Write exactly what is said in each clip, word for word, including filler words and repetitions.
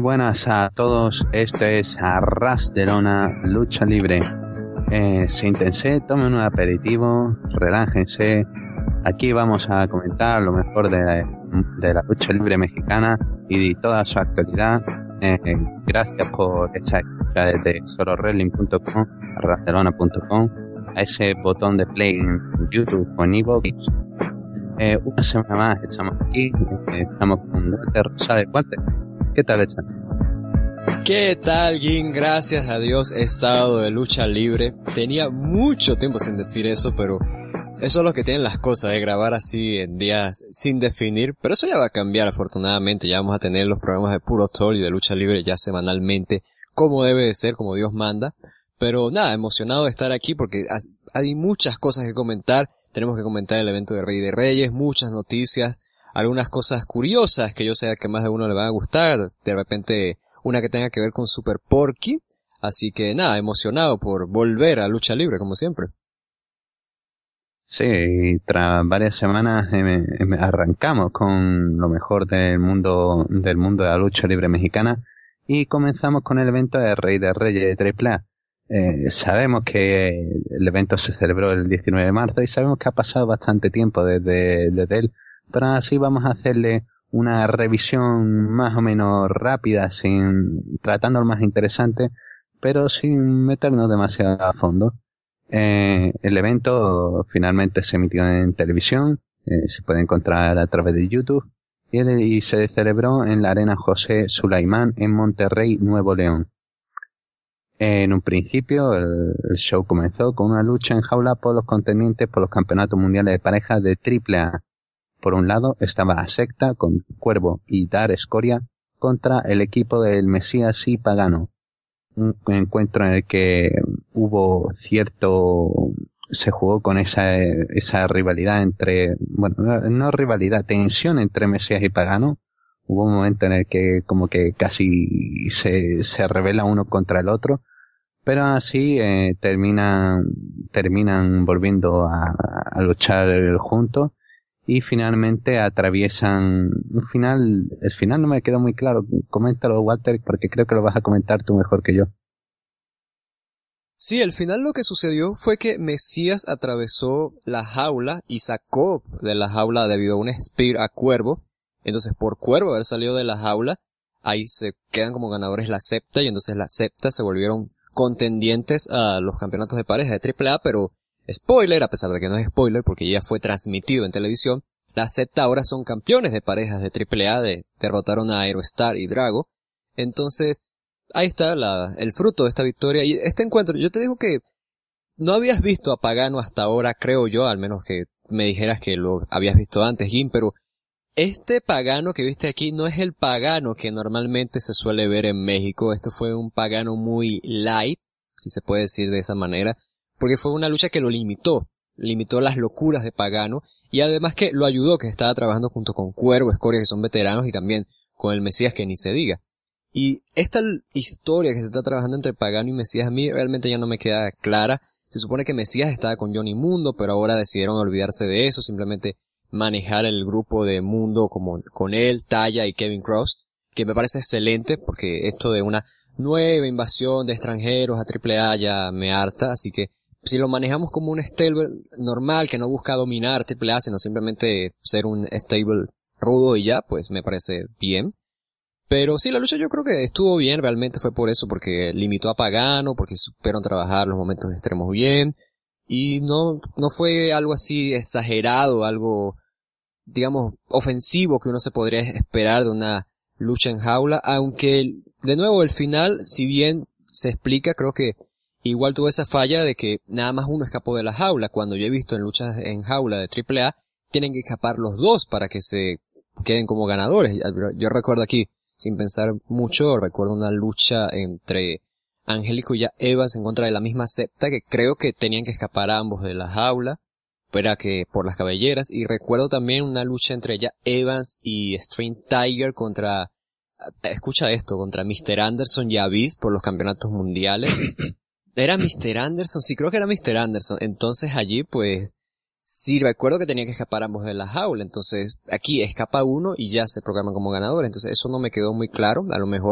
buenas a todos, esto es Arras de Lona Lucha Libre. Eh, siéntense, tomen un aperitivo, relájense. Aquí vamos a comentar lo mejor de la, de la lucha libre mexicana y de toda su actualidad. Eh, gracias por esta escucha desde solo wrestling punto com, arrasdelona punto com, a ese botón de play en YouTube o en iVoox. Eh, una semana más estamos aquí, eh, estamos con Walter Rosales. Walter, ¿qué tal estás? ¿Qué tal, Gin? Gracias a Dios he estado de lucha libre. Tenía mucho tiempo sin decir eso, pero eso es lo que tienen las cosas, de grabar así en días sin definir. Pero eso ya va a cambiar, afortunadamente. Ya vamos a tener los programas de Puro Tol y de lucha libre ya semanalmente, como debe de ser, como Dios manda. Pero nada, emocionado de estar aquí porque hay muchas cosas que comentar. Tenemos que comentar el evento de Rey de Reyes, muchas noticias, algunas cosas curiosas que yo sé que más de uno le van a gustar. De repente una que tenga que ver con Super Porky. Así que nada, emocionado por volver a lucha libre como siempre. Sí, tras varias semanas eh, eh, arrancamos con lo mejor del mundo del mundo de la lucha libre mexicana y comenzamos con el evento de Rey de Reyes de Triple A. Eh, sabemos que el evento se celebró el diecinueve de marzo y sabemos que ha pasado bastante tiempo desde, desde él, pero así vamos a hacerle una revisión más o menos rápida, sin tratando lo más interesante, pero sin meternos demasiado a fondo. Eh, el evento finalmente se emitió en televisión, eh, se puede encontrar a través de YouTube, y, el, y se celebró en la Arena José Sulaimán en Monterrey, Nuevo León. En un principio, el, el show comenzó con una lucha en jaula por los contendientes por los campeonatos mundiales de parejas de Triple A. Por un lado estaba la secta con Cuervo y Dar Escoria contra el equipo del Mesías y Pagano. Un encuentro en el que hubo cierto, se jugó con esa, esa rivalidad entre, bueno, no, no rivalidad, tensión entre Mesías y Pagano. Hubo un momento en el que como que casi se, se revela uno contra el otro, pero así eh, terminan, terminan volviendo a, a luchar juntos y finalmente atraviesan un final. El final no me quedó muy claro. Coméntalo, Walter, porque creo que lo vas a comentar tú mejor que yo. Sí, al final lo que sucedió fue que Mesías atravesó la jaula y sacó de la jaula debido a un spear a Cuervo. Entonces, por Cuervo haber salido de la jaula, ahí se quedan como ganadores la septa, y entonces la septa se volvieron contendientes a los campeonatos de pareja de Triple A, pero spoiler, a pesar de que no es spoiler porque ya fue transmitido en televisión, la septa ahora son campeones de parejas de Triple A, de, derrotaron a Aerostar y Drago. Entonces, ahí está la, el fruto de esta victoria y este encuentro. Yo te digo que no habías visto a Pagano hasta ahora, creo yo, al menos que me dijeras que lo habías visto antes, Jim, pero este Pagano que viste aquí no es el Pagano que normalmente se suele ver en México. Esto fue un Pagano muy light, si se puede decir de esa manera, porque fue una lucha que lo limitó, limitó las locuras de Pagano, y además que lo ayudó, que estaba trabajando junto con Cuervo, Escoria, que son veteranos, y también con el Mesías, que ni se diga. Y esta historia que se está trabajando entre Pagano y Mesías a mí realmente ya no me queda clara. Se supone que Mesías estaba con Johnny Mundo, pero ahora decidieron olvidarse de eso, simplemente manejar el grupo de Mundo como con él, Taya y Kevin Cross, que me parece excelente porque esto de una nueva invasión de extranjeros a Triple A ya me harta, así que si lo manejamos como un stable normal que no busca dominar Triple A, sino simplemente ser un stable rudo y ya, pues me parece bien. Pero sí, la lucha yo creo que estuvo bien, realmente fue por eso, porque limitó a Pagano, porque supieron trabajar los momentos extremos bien, y no, no fue algo así exagerado, algo, digamos, ofensivo que uno se podría esperar de una lucha en jaula, aunque, de nuevo, el final, si bien se explica, creo que igual tuvo esa falla de que nada más uno escapó de la jaula. Cuando yo he visto en luchas en jaula de Triple A, tienen que escapar los dos para que se queden como ganadores. Yo recuerdo aquí, sin pensar mucho, recuerdo una lucha entre Angélico y ya Evans en contra de la misma septa, que creo que tenían que escapar ambos de la jaula, pero que por las cabelleras. Y recuerdo también una lucha entre ya Evans y Stream Tiger contra, escucha esto, contra mister Anderson y Abyss por los campeonatos mundiales. ¿Era mister Anderson? Sí, creo que era mister Anderson. Entonces allí, pues, sí, recuerdo que tenía que escapar ambos de la jaula. Entonces, aquí escapa uno y ya se proclaman como ganador. Entonces, eso no me quedó muy claro. A lo mejor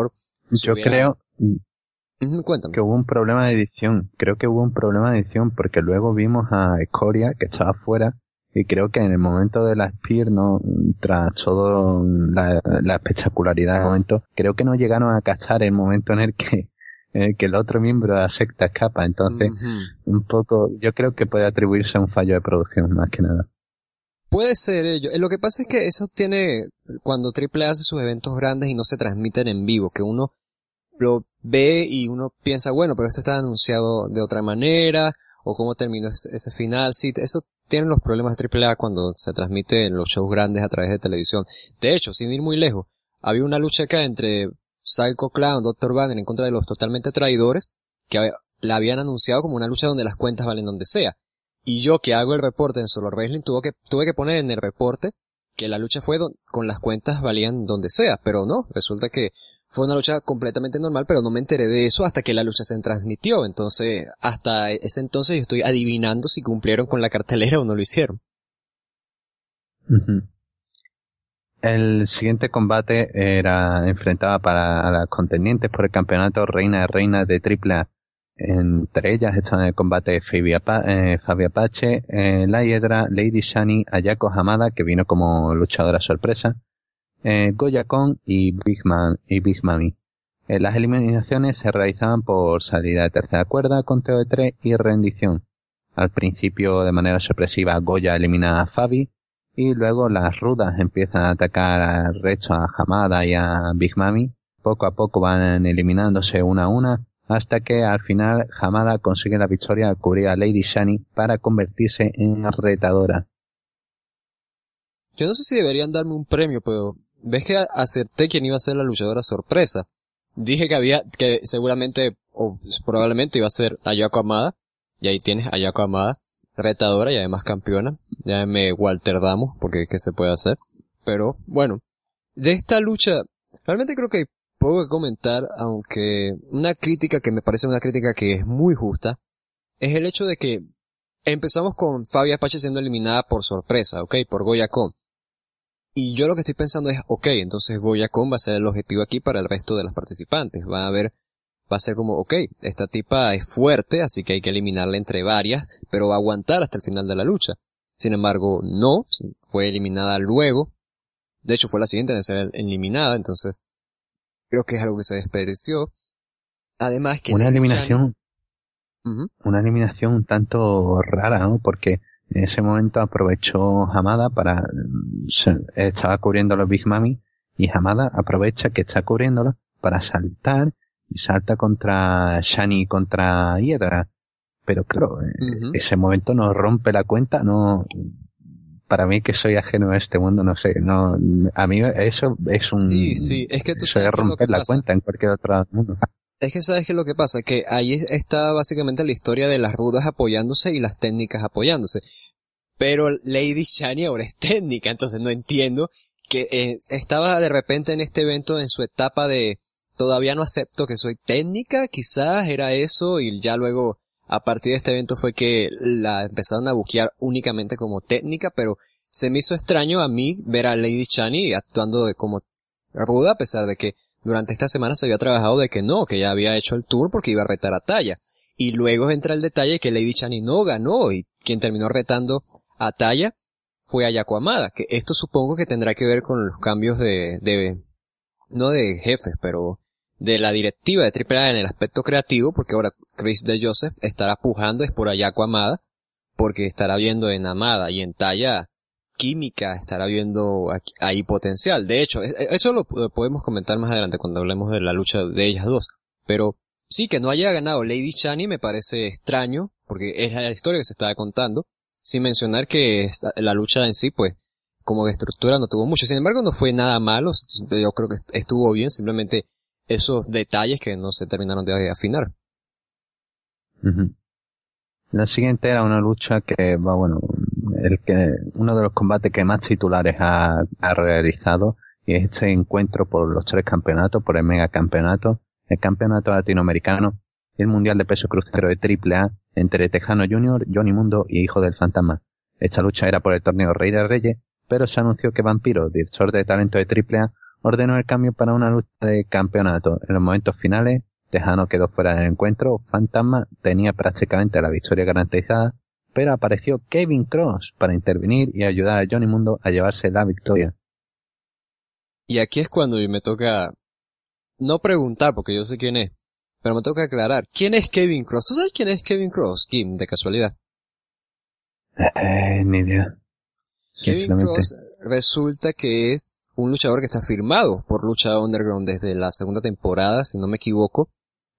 Yo hubiera... creo uh-huh, cuéntame. que hubo un problema de edición. Creo que hubo un problema de edición porque luego vimos a Escoria que estaba fuera y creo que en el momento de la Spear, no, tras todo la, la espectacularidad del momento, creo que no llegaron a cachar el momento en el que, en el, que el otro miembro de la secta escapa. Entonces, uh-huh. un poco, yo creo que puede atribuirse a un fallo de producción más que nada. Puede ser ello. Lo que pasa es que eso tiene, cuando Triple A hace sus eventos grandes y no se transmiten en vivo, que uno lo ve y uno piensa, bueno, pero esto está anunciado de otra manera, o cómo terminó ese, ese final. Sí, eso tienen los problemas de Triple A cuando se transmite en los shows grandes a través de televisión. De hecho, sin ir muy lejos, había una lucha acá entre Psycho Clown, doctor Banner en contra de los totalmente traidores, que la habían anunciado como una lucha donde las cuentas valen donde sea. Y yo, que hago el reporte en Solo Wrestling, tuve que, tuve que poner en el reporte que la lucha fue don, con las cuentas valían donde sea, pero no, resulta que fue una lucha completamente normal, pero no me enteré de eso hasta que la lucha se transmitió. Entonces, hasta ese entonces yo estoy adivinando si cumplieron con la cartelera o no lo hicieron. Uh-huh. El siguiente combate era enfrentaba para las contendientes por el campeonato Reina de Reinas de Triple A. Entre ellas están en el combate Fabi eh, Apache, eh, La Hiedra, Lady Shani, Ayako Hamada, que vino como luchadora sorpresa, eh, Goya Kon y Big Man y Big Mami. Eh, las eliminaciones se realizaban por salida de tercera cuerda, conteo de tres y rendición. Al principio, de manera sorpresiva, Goya elimina a Fabi y luego las rudas empiezan a atacar al resto, a Hamada y a Big Mami. Poco a poco van eliminándose una a una, hasta que al final Hamada consigue la victoria al cubrir a Lady Shani para convertirse en retadora. Yo no sé si deberían darme un premio, pero ves que acerté quién iba a ser la luchadora sorpresa. Dije que había, que seguramente o probablemente iba a ser Ayako Hamada, y ahí tienes Ayako Hamada, retadora y además campeona. Llámeme Walter Damos, porque ¿qué se puede hacer? Pero bueno, de esta lucha realmente creo que hay poco que comentar, aunque una crítica que me parece una crítica que es muy justa, es el hecho de que empezamos con Fabi Apache siendo eliminada por sorpresa, ok, por Goya Kon. Y yo lo que estoy pensando es, ok, entonces Goya Kon va a ser el objetivo aquí para el resto de las participantes. Va a haber, va a ser como, ok, esta tipa es fuerte, así que hay que eliminarla entre varias, pero va a aguantar hasta el final de la lucha. Sin embargo, no, fue eliminada luego. De hecho, fue la siguiente en ser eliminada, entonces creo que es algo que se desperdició. Además que... Una eliminación... Uh-huh. Una eliminación un tanto rara, ¿no? Porque en ese momento aprovechó Hamada para... Se, estaba cubriendo a los Big Mami y Hamada aprovecha que está cubriéndolo para saltar y salta contra Shani y contra Hiedra. Pero claro, uh-huh. ese momento no rompe la cuenta, no... Para mí, que soy ajeno a este mundo, no sé, no, a mí eso es un... Sí, sí, es que tú sabes romper la pasa. cuenta en cualquier otro mundo. Es que sabes que lo que pasa, que ahí está básicamente la historia de las rudas apoyándose y las técnicas apoyándose. Pero Lady Shani ahora es técnica, entonces no entiendo que eh, estaba de repente en este evento en su etapa de todavía no acepto que soy técnica, quizás era eso, y ya luego... A partir de este evento fue que la empezaron a buquear únicamente como técnica, pero se me hizo extraño a mí ver a Lady Shani actuando de como ruda, a pesar de que durante esta semana se había trabajado de que no, que ya había hecho el tour porque iba a retar a Taya. Y luego entra el detalle que Lady Shani no ganó, y quien terminó retando a Taya fue Ayako Hamada, que esto supongo que tendrá que ver con los cambios de, de no de jefes, pero de la directiva de Triple A en el aspecto creativo, porque ahora Chris de Joseph estará pujando es por Ayako Hamada, porque estará viendo en Hamada y en Taya química, estará viendo ahí potencial. De hecho, eso lo podemos comentar más adelante cuando hablemos de la lucha de ellas dos. Pero sí, que no haya ganado Lady Shani me parece extraño, porque es la historia que se estaba contando, sin mencionar que la lucha en sí, pues, como de estructura no tuvo mucho. Sin embargo, no fue nada malo, yo creo que estuvo bien, simplemente esos detalles que no se terminaron de afinar. Uh-huh. La siguiente era una lucha que va, bueno, el que uno de los combates que más titulares ha, ha realizado, y es este encuentro por los tres campeonatos, por el mega campeonato, el campeonato latinoamericano y el mundial de peso crucero de Triple A entre Tejano Junior, Johnny Mundo y Hijo del Fantasma. Esta lucha era por el torneo Rey de Reyes, pero se anunció que Vampiro, director de talento de Triple A, ordenó el cambio para una lucha de campeonato. En los momentos finales, Texano quedó fuera del encuentro, Fantasma tenía prácticamente la victoria garantizada, pero apareció Kevin Cross para intervenir y ayudar a Johnny Mundo a llevarse la victoria. Y aquí es cuando me toca no preguntar, porque yo sé quién es, pero me toca aclarar. ¿Quién es Kevin Cross? ¿Tú sabes quién es Kevin Cross, Kim, de casualidad? Eh, ni idea. Kevin Cross resulta que es un luchador que está firmado por Lucha Underground desde la segunda temporada, si no me equivoco.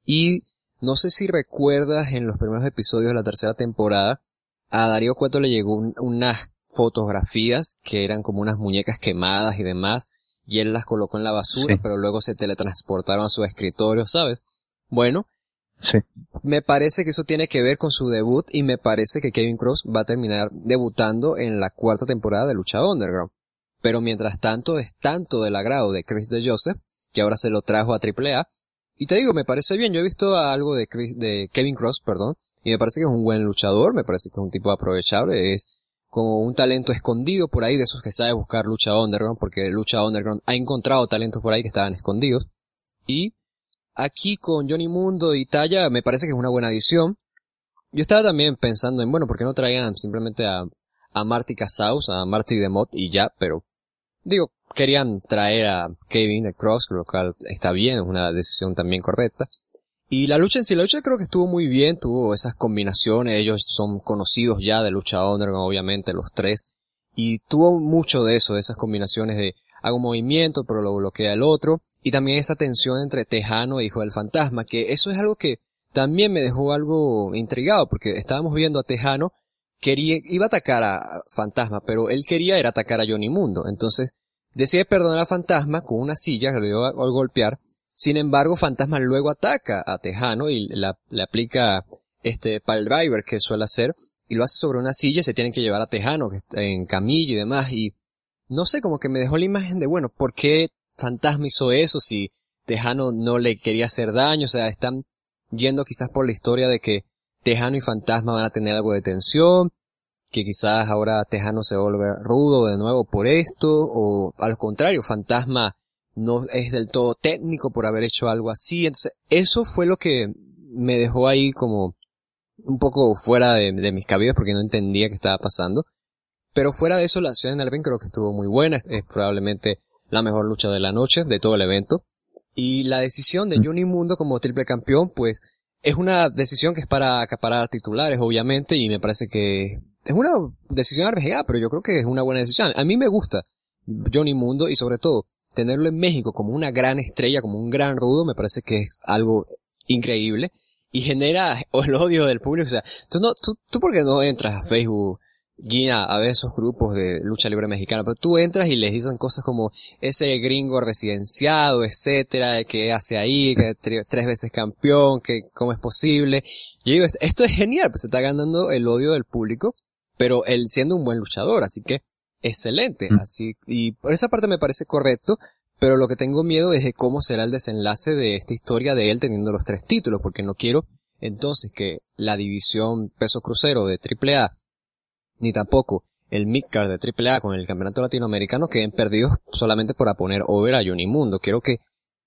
Y no sé si recuerdas en los primeros episodios de la tercera temporada, a Darío Cueto le llegó un, unas fotografías que eran como unas muñecas quemadas y demás, y él las colocó en la basura, sí. Pero luego se teletransportaron a su escritorio, ¿sabes? Bueno, sí. Me parece que eso tiene que ver con su debut, y me parece que Kevin Cross va a terminar debutando en la cuarta temporada de Lucha Underground. Pero mientras tanto es tanto del agrado de Chris DeJoseph, que ahora se lo trajo a Triple A, y te digo, me parece bien. Yo he visto algo de Chris, de Kevin Cross, perdón, y me parece que es un buen luchador, me parece que es un tipo aprovechable, es como un talento escondido por ahí, de esos que sabe buscar Lucha Underground, porque Lucha Underground ha encontrado talentos por ahí que estaban escondidos. Y aquí con Johnny Mundo y Taya me parece que es una buena adición. Yo estaba también pensando en, bueno, ¿por qué no traían simplemente a, a Marty Casaus, a Marty DeMott y ya? Pero, digo, querían traer a Kevin Cross, lo cual está bien, es una decisión también correcta. Y la lucha en sí, la lucha creo que estuvo muy bien, tuvo esas combinaciones, ellos son conocidos ya de Lucha Underground, obviamente, los tres, y tuvo mucho de eso, de esas combinaciones de hago un movimiento, pero lo bloquea el otro, y también esa tensión entre Texano e Hijo del Fantasma, que eso es algo que también me dejó algo intrigado, porque estábamos viendo a Texano, quería, iba a atacar a Fantasma, pero él quería era atacar a Johnny Mundo, entonces decide perdonar a Fantasma con una silla que le dio a, a golpear. Sin embargo, Fantasma luego ataca a Texano y la, le aplica este pile driver que suele hacer, y lo hace sobre una silla y se tienen que llevar a Texano que está en camilla y demás, y no sé, como que me dejó la imagen de, bueno, ¿por qué Fantasma hizo eso si Texano no le quería hacer daño? O sea, están yendo quizás por la historia de que Texano y Fantasma van a tener algo de tensión, que quizás ahora Texano se vuelve rudo de nuevo por esto, o al contrario, Fantasma no es del todo técnico por haber hecho algo así. Entonces, eso fue lo que me dejó ahí como un poco fuera de, de mis cabides, porque no entendía qué estaba pasando. Pero fuera de eso, la acción en el evento creo que estuvo muy buena. Es probablemente la mejor lucha de la noche, de todo el evento. Y la decisión de Johnny Mundo como triple campeón, pues, es una decisión que es para acaparar titulares, obviamente, y me parece que es una decisión arriesgada, pero yo creo que es una buena decisión. A mí me gusta Johnny Mundo, y sobre todo, tenerlo en México como una gran estrella, como un gran rudo, me parece que es algo increíble y genera el odio del público. O sea, tú no, tú, tú por qué no entras a Facebook, Guía, a ver esos grupos de lucha libre mexicana, pero tú entras y les dicen cosas como ese gringo residenciado, etcétera, que hace ahí, que tri- tres veces campeón, que cómo es posible. Yo digo, esto es genial, pues se está ganando el odio del público, pero él siendo un buen luchador, así que excelente, así, y por esa parte me parece correcto, pero lo que tengo miedo es de cómo será el desenlace de esta historia de él teniendo los tres títulos, porque no quiero entonces que la división peso crucero de Triple A, ni tampoco el midcard de Triple A con el campeonato latinoamericano queden perdidos solamente por poner over a Johnny Mundo. Quiero que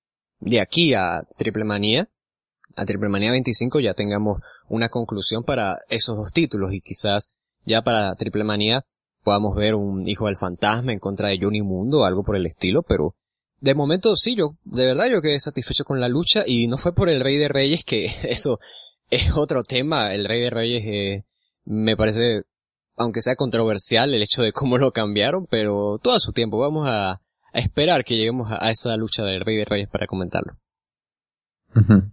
de aquí a Triple Manía, a Triple Manía veinticinco ya tengamos una conclusión para esos dos títulos, y quizás ya para Triple Manía podamos ver un Hijo del Fantasma en contra de Johnny Mundo o algo por el estilo, pero de momento sí, yo, de verdad yo quedé satisfecho con la lucha, y no fue por el Rey de Reyes, que eso es otro tema. El Rey de Reyes eh, me parece, aunque sea controversial el hecho de cómo lo cambiaron, pero todo a su tiempo. Vamos a, a esperar que lleguemos a, a esa lucha del Rey de Reyes para comentarlo. Uh-huh.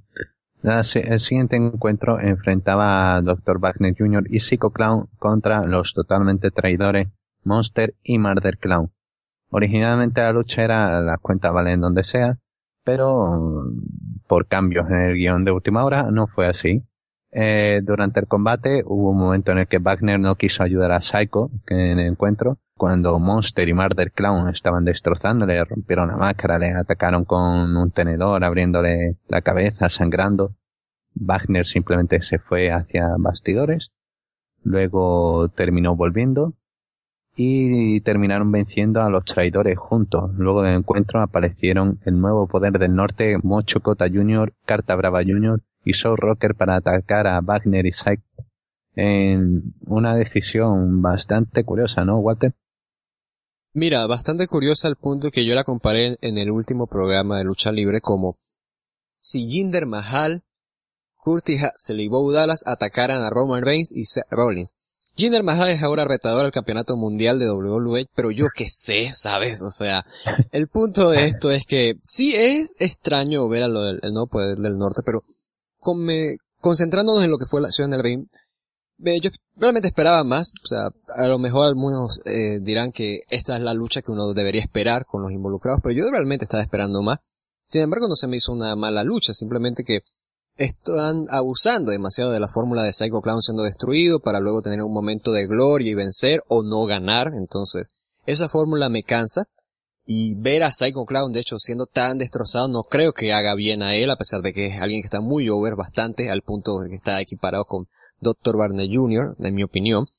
El siguiente encuentro enfrentaba a doctor Wagner junior y Psycho Clown contra los totalmente traidores Monster y Murder Clown. Originalmente la lucha era las cuentas valen donde sea, pero por cambios en el guión de última hora no fue así. Eh, durante el combate hubo un momento en el que Wagner no quiso ayudar a Psycho en el encuentro, cuando Monster y Murder Clown estaban destrozándole, le rompieron la máscara, le atacaron con un tenedor, abriéndole la cabeza, sangrando. Wagner simplemente se fue hacia bastidores, luego terminó volviendo y terminaron venciendo a los traidores juntos. Luego del encuentro aparecieron el nuevo poder del norte, Mocho Cota junior, Carta Brava junior y Soul Rocker para atacar a Wagner y Psycho en una decisión bastante curiosa, ¿no, Walter? Mira, bastante curiosa al punto que yo la comparé en el último programa de lucha libre como si Jinder Mahal, Curtis Axel y Bo Dallas atacaran a Roman Reigns y Seth Rollins. Jinder Mahal es ahora retador al campeonato mundial de W W E, pero yo qué sé, ¿sabes? O sea, el punto de esto es que sí es extraño ver a lo del el nuevo poder del norte, pero con me, concentrándonos en lo que fue la acción del ring, eh, yo realmente esperaba más. O sea, a lo mejor algunos eh, dirán que esta es la lucha que uno debería esperar con los involucrados, pero yo realmente estaba esperando más. Sin embargo, no se me hizo una mala lucha, simplemente que están abusando demasiado de la fórmula de Psycho Clown siendo destruido para luego tener un momento de gloria y vencer o no ganar. Entonces, esa fórmula me cansa. Y ver a Psycho Clown, de hecho, siendo tan destrozado, no creo que haga bien a él, a pesar de que es alguien que está muy over bastante, al punto de que está equiparado con doctor Barnett junior, en mi opinión.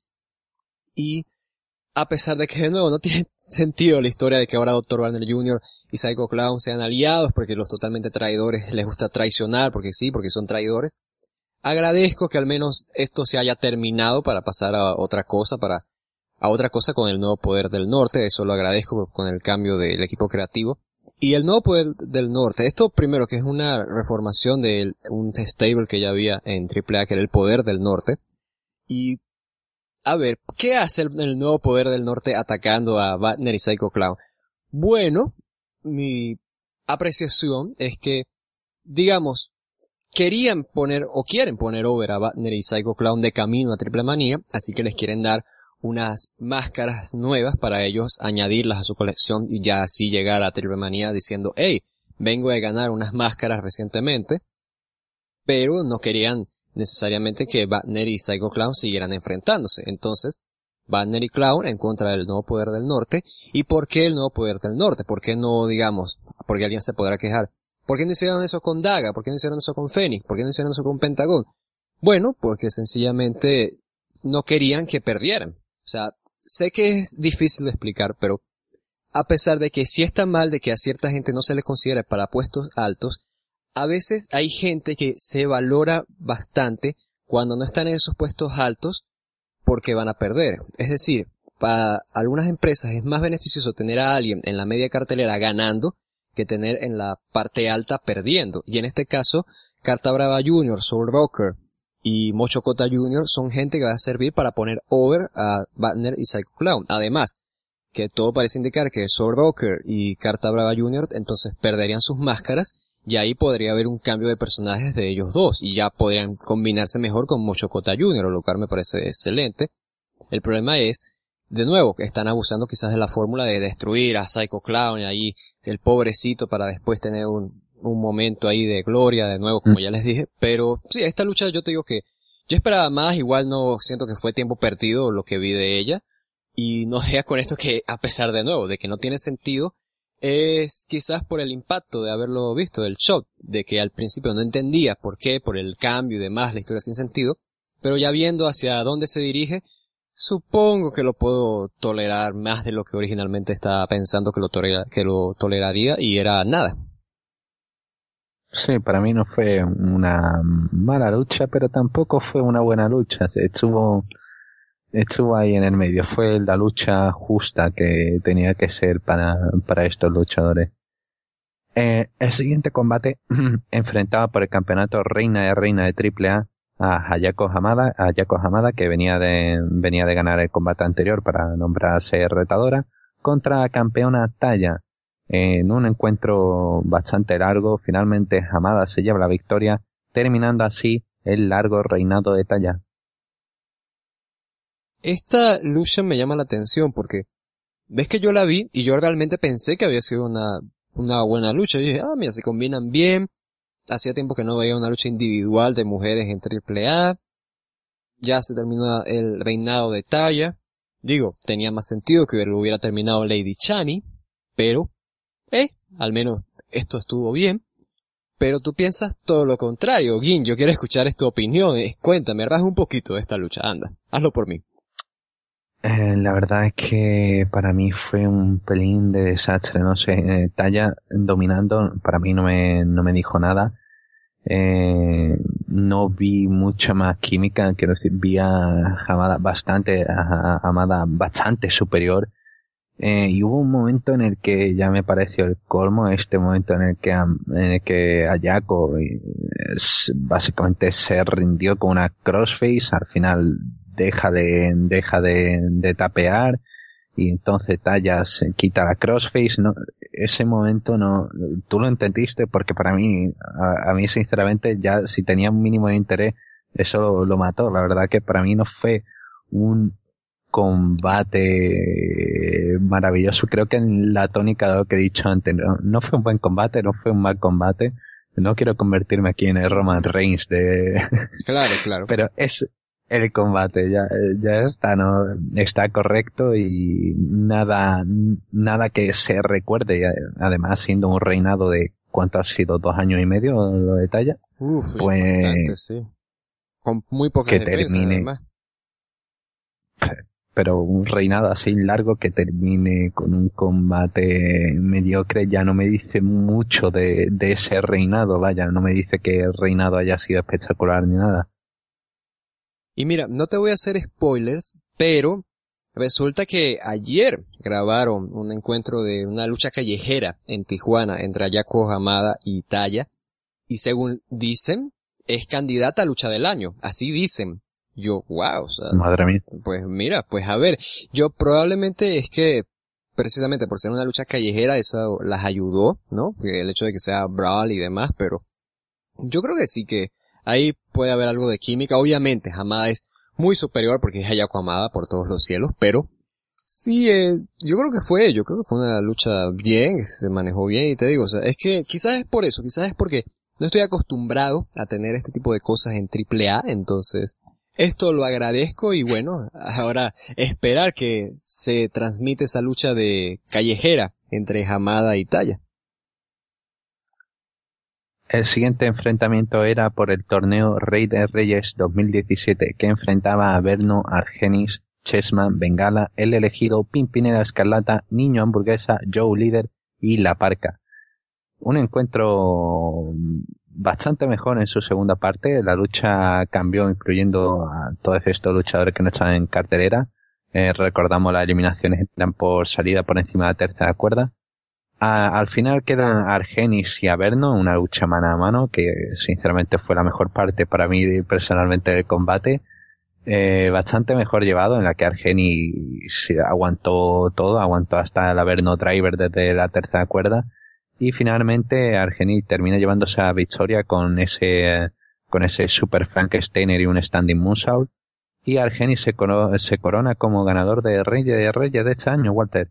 Y a pesar de que, de nuevo, no tiene sentido la historia de que ahora doctor Barnett junior y Psycho Clown sean aliados, porque los totalmente traidores les gusta traicionar, porque sí, porque son traidores. Agradezco que al menos esto se haya terminado para pasar a otra cosa, para a otra cosa con el nuevo poder del norte. Eso lo agradezco con el cambio del equipo creativo. Y el nuevo poder del norte, esto primero que es una reformación de un stable que ya había en triple A, que era el poder del norte. Y, a ver, ¿qué hace el, el nuevo poder del norte atacando a Wagner y Psycho Clown? Bueno, mi apreciación es que, digamos, querían poner, o quieren poner over a Wagner y Psycho Clown de camino a Triple Manía, así que les quieren dar unas máscaras nuevas para ellos añadirlas a su colección y ya así llegar a Triple Manía diciendo, hey, vengo de ganar unas máscaras recientemente, pero no querían necesariamente que Wagner y Psycho Clown siguieran enfrentándose. Entonces, Wagner y Clown en contra del nuevo poder del norte. ¿Y por qué el nuevo poder del norte? ¿Por qué no, digamos, porque alguien se podrá quejar? ¿Por qué no hicieron eso con Daga? ¿Por qué no hicieron eso con Fénix? ¿Por qué no hicieron eso con Pentagón? Bueno, porque sencillamente no querían que perdieran. O sea, sé que es difícil de explicar, pero a pesar de que sí está mal de que a cierta gente no se les considere para puestos altos, a veces hay gente que se valora bastante cuando no están en esos puestos altos porque van a perder. Es decir, para algunas empresas es más beneficioso tener a alguien en la media cartelera ganando que tener en la parte alta perdiendo. Y en este caso, Carta Brava junior, Soul Rocker y Mocho Cota junior son gente que va a servir para poner over a Wagner y Psycho Clown. Además, que todo parece indicar que Soul Rocker y Carta Brava junior entonces perderían sus máscaras y ahí podría haber un cambio de personajes de ellos dos y ya podrían combinarse mejor con Mocho Cota junior, lo cual me parece excelente. El problema es, de nuevo, que están abusando quizás de la fórmula de destruir a Psycho Clown y ahí el pobrecito para después tener un un momento ahí de gloria, de nuevo, como ya les dije, pero sí, esta lucha yo te digo que yo esperaba más, igual no siento que fue tiempo perdido lo que vi de ella, y no deja con esto que, a pesar de nuevo, de que no tiene sentido, es quizás por el impacto de haberlo visto, del shock, de que al principio no entendía por qué, por el cambio y demás, la historia sin sentido, pero ya viendo hacia dónde se dirige, supongo que lo puedo tolerar más de lo que originalmente estaba pensando que lo, tolera, que lo toleraría, y era nada. Sí, para mí no fue una mala lucha, pero tampoco fue una buena lucha. Estuvo, estuvo ahí en el medio. Fue la lucha justa que tenía que ser para, para estos luchadores. Eh, el siguiente combate enfrentaba por el campeonato Reina de Reina de triple A a Hayako Hamada, a Hayako Hamada, que venía de, venía de ganar el combate anterior para nombrarse retadora, contra campeona Taya. En un encuentro bastante largo, finalmente Hamada se lleva la victoria, terminando así el largo reinado de Taya. Esta lucha me llama la atención porque ves que yo la vi y yo realmente pensé que había sido una, una buena lucha. Yo dije, ah, mira, se combinan bien. Hacía tiempo que no veía una lucha individual de mujeres en triple A. Ya se terminó el reinado de Taya. Digo, tenía más sentido que lo hubiera terminado Lady Chani, pero Eh, al menos esto estuvo bien, pero tú piensas todo lo contrario. Gin, yo quiero escuchar esta opinión. Cuéntame, rasga un poquito de esta lucha, anda, hazlo por mí. Eh, la verdad es que para mí fue un pelín de desastre, no sé, eh, Taya dominando, para mí no me, no me dijo nada. Eh, no vi mucha más química, quiero decir, vi a Hamada bastante, a Hamada bastante superior. Eh, y hubo un momento en el que ya me pareció el colmo, este momento en el que, Am- en el que Ayako eh, es- básicamente se rindió con una crossface, al final deja de, deja de, de tapear, y entonces Taya se quita la crossface, no, ese momento no, tú lo entendiste porque para mí, a, a mí sinceramente ya si tenía un mínimo de interés, eso lo, lo mató, la verdad que para mí no fue un combate maravilloso, creo que en la tónica de lo que he dicho antes, no, no fue un buen combate, no fue un mal combate, no quiero convertirme aquí en el Roman Reigns de, Claro, claro. pero es el combate, ya, ya está, ¿no? Está correcto y nada, nada que se recuerde, y además siendo un reinado de, ¿cuánto ha sido? ¿Dos años y medio lo de Talla? Uf, importante, Pues, sí. Con muy pocas que defensas, termine, además. pero un reinado así largo que termine con un combate mediocre ya no me dice mucho de, de ese reinado, vaya, no me dice que el reinado haya sido espectacular ni nada. Y mira, no te voy a hacer spoilers, pero resulta que ayer grabaron un encuentro de una lucha callejera en Tijuana entre Ayako Hamada y Taya. Y según dicen, es candidata a lucha del año. Así dicen. Yo, wow, o sea, Madre mía. pues mira, pues a ver, yo probablemente es que precisamente por ser una lucha callejera eso las ayudó, ¿no? El hecho de que sea brawl y demás, pero yo creo que sí que ahí puede haber algo de química. Obviamente, Hamada es muy superior porque es Ayako Hamada por todos los cielos, pero sí, eh, yo creo que fue, yo creo que fue una lucha bien, que se manejó bien y te digo, o sea, es que quizás es por eso, quizás es porque no estoy acostumbrado a tener este tipo de cosas en triple A, entonces esto lo agradezco y bueno, ahora esperar que se transmite esa lucha de callejera entre Hamada y Taya. El siguiente enfrentamiento era por el torneo Rey de Reyes dos mil diecisiete, que enfrentaba a Verno, Argenis, Chessman, Bengala, El Elegido, Pimpinela Escarlata, Niño Hamburguesa, Joe Líder y La Parca. Un encuentro bastante mejor en su segunda parte. La lucha cambió incluyendo a todos estos luchadores que no estaban en cartelera. Eh, recordamos las eliminaciones eran por salida por encima de la tercera cuerda. A, al final quedan Argenis y Averno, una lucha mano a mano que sinceramente fue la mejor parte para mí personalmente del combate. Eh, bastante mejor llevado, en la que Argenis aguantó todo, aguantó hasta el Averno Driver desde la tercera cuerda. Y finalmente Argenis termina llevándose a victoria con ese, con ese Super Frankensteiner y un Standing Moonsault. Y Argenis se, coro- se corona como ganador de Reyes de Reyes de este año, Walter.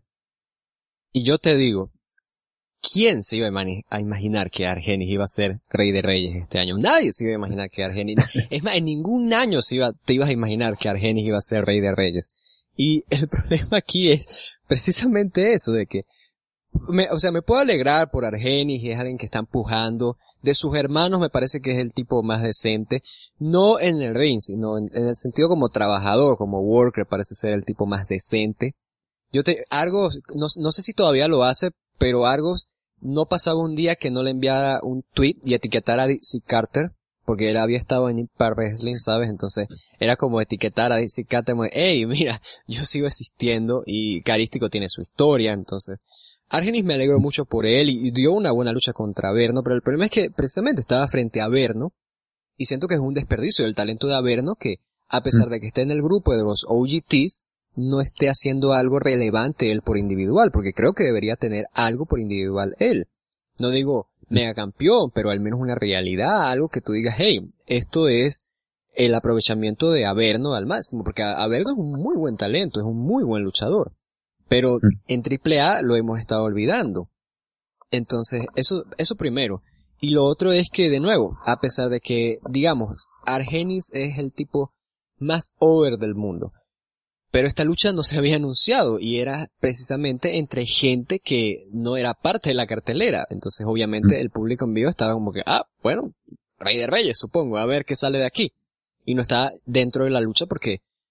Y yo te digo, ¿quién se iba a, imani- a imaginar que Argenis iba a ser Rey de Reyes este año? Nadie se iba a imaginar que Argenis... Es más, en ningún año se iba, te ibas a imaginar que Argenis iba a ser Rey de Reyes. Y el problema aquí es precisamente eso, de que... Me, o sea, me puedo alegrar por Argenis, es alguien que está empujando. De sus hermanos me parece que es el tipo más decente. No en el ring, sino en, en el sentido como trabajador, como worker, parece ser el tipo más decente. Yo te, Argos, no, no sé si todavía lo hace, pero Argos no pasaba un día que no le enviara un tweet y etiquetara a Dixie Carter, porque él había estado en Impact Wrestling, ¿sabes? Entonces, era como etiquetar a Dixie Carter, como, hey, mira, yo sigo existiendo, y Carístico tiene su historia, entonces, Argenis me alegro mucho por él, y, y dio una buena lucha contra Averno, pero el problema es que precisamente estaba frente a Averno, y siento que es un desperdicio del talento de Averno, que, a pesar de que esté en el grupo de los O G Ts, no esté haciendo algo relevante él por individual, porque creo que debería tener algo por individual él. No digo mega campeón, pero al menos una realidad, algo que tú digas, hey, esto es el aprovechamiento de Averno al máximo, porque Averno es un muy buen talento, es un muy buen luchador, pero en triple A lo hemos estado olvidando. Entonces, eso, eso primero. Y lo otro es que, de nuevo, a pesar de que, digamos, Argenis es el tipo más over del mundo, pero esta lucha no se había anunciado y era precisamente entre gente que no era parte de la cartelera. Entonces, obviamente, el público en vivo estaba como que, ah, bueno, Rey de Reyes, supongo, a ver qué sale de aquí. Y no estaba dentro de la lucha porque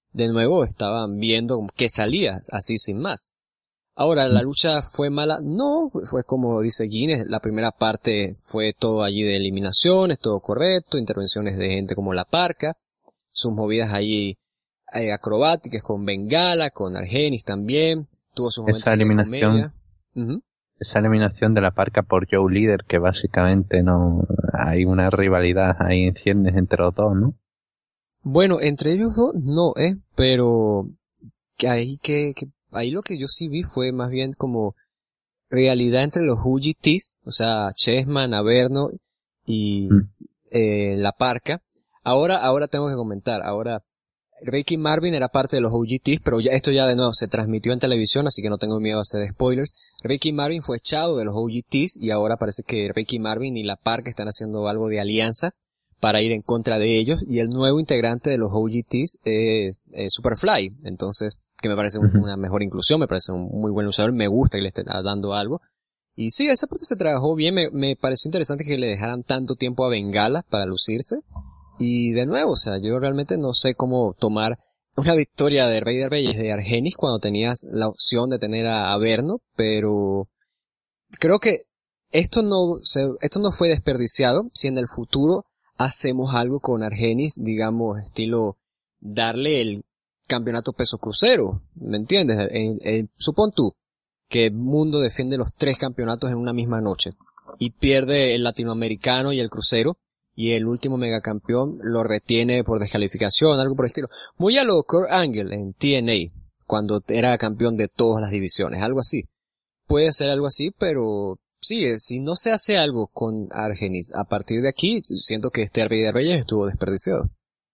de nuevo estaban viendo que salía así sin más. Ahora, ¿la lucha fue mala? No, fue como dice Guinness, la primera parte fue todo allí de eliminaciones, todo correcto, intervenciones de gente como La Parca, sus movidas allí eh, acrobáticas con Bengala, con Argenis también, tuvo sus momentos esa eliminación, de comedia. Uh-huh. Esa eliminación de La Parca por Joe Líder, que básicamente no hay una rivalidad ahí en ciernes entre los dos, ¿no? Bueno, entre ellos dos no, eh, pero que ahí que, que ahí lo que yo sí vi fue más bien como rivalidad entre los U G Ts, o sea, Chessman, Averno y mm. eh, La Parca. Ahora, ahora tengo que comentar, ahora Ricky Marvin era parte de los O G Ts, pero ya esto ya de nuevo se transmitió en televisión, así que no tengo miedo a hacer spoilers. Ricky Marvin fue echado de los O G Ts y ahora parece que Ricky Marvin y La Parca están haciendo algo de alianza para ir en contra de ellos, y el nuevo integrante de los O G Ts es, es Superfly, entonces, que me parece un, una mejor inclusión, me parece un muy buen luchador, me gusta que le esté dando algo. Y sí, esa parte se trabajó bien, me, me pareció interesante que le dejaran tanto tiempo a Bengala para lucirse. Y de nuevo, o sea, yo realmente no sé cómo tomar una victoria de Rey de Reyes de Argenis cuando tenías la opción de tener a Averno, pero creo que esto no se, esto no fue desperdiciado si en el futuro hacemos algo con Argenis, digamos, estilo darle el campeonato peso crucero, ¿me entiendes? En, en, supón tú que Mundo defiende los tres campeonatos en una misma noche y pierde el latinoamericano y el crucero, y el último megacampeón lo retiene por descalificación, algo por el estilo. Muy a lo Kurt Angle en T N A, cuando era campeón de todas las divisiones, algo así. Puede ser algo así, pero sí, si no se hace algo con Argenis a partir de aquí, siento que este Rey de Reyes estuvo desperdiciado.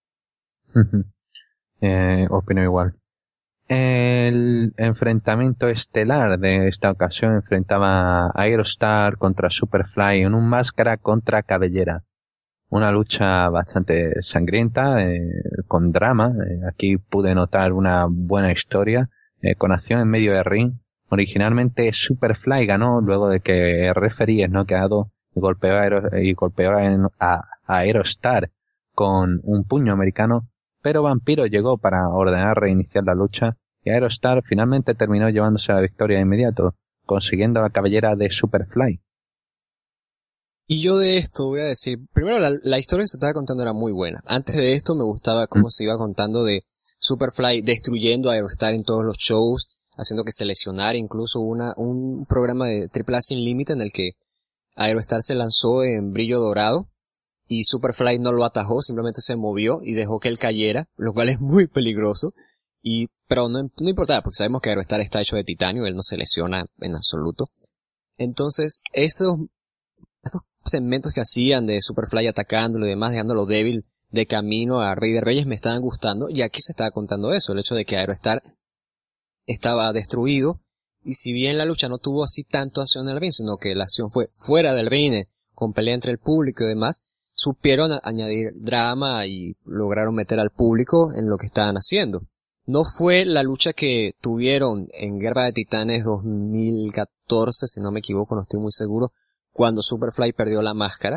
eh, opino igual. El enfrentamiento estelar de esta ocasión enfrentaba a Aerostar contra Superfly en un máscara contra cabellera. Una lucha bastante sangrienta, eh, con drama. Eh, aquí pude notar una buena historia, eh, con acción en medio de ring. Originalmente Superfly ganó luego de que el referee es noqueado y golpeó, a, Aero, y golpeó a, a Aerostar con un puño americano, pero Vampiro llegó para ordenar reiniciar la lucha y Aerostar finalmente terminó llevándose la victoria de inmediato, consiguiendo la cabellera de Superfly. Y yo de esto voy a decir, primero la, la historia que se estaba contando era muy buena. Antes de esto me gustaba cómo se iba contando de Superfly destruyendo a Aerostar en todos los shows, haciendo que se lesionara, incluso una, un programa de Triple A Sin Límite en el que Aerostar se lanzó en brillo dorado y Superfly no lo atajó, simplemente se movió y dejó que él cayera, lo cual es muy peligroso. Y, pero no, no importaba, porque sabemos que Aerostar está hecho de titanio, él no se lesiona en absoluto. Entonces, esos, esos segmentos que hacían de Superfly atacándolo y demás, dejándolo débil de camino a Rey de Reyes me estaban gustando, y aquí se estaba contando eso, el hecho de que Aerostar estaba destruido, y si bien la lucha no tuvo así tanto acción en el ring, sino que la acción fue fuera del ring, con pelea entre el público y demás, supieron a- añadir drama y lograron meter al público en lo que estaban haciendo. No fue la lucha que tuvieron en Guerra de Titanes dos mil catorce, si no me equivoco, no estoy muy seguro, cuando Superfly perdió la máscara,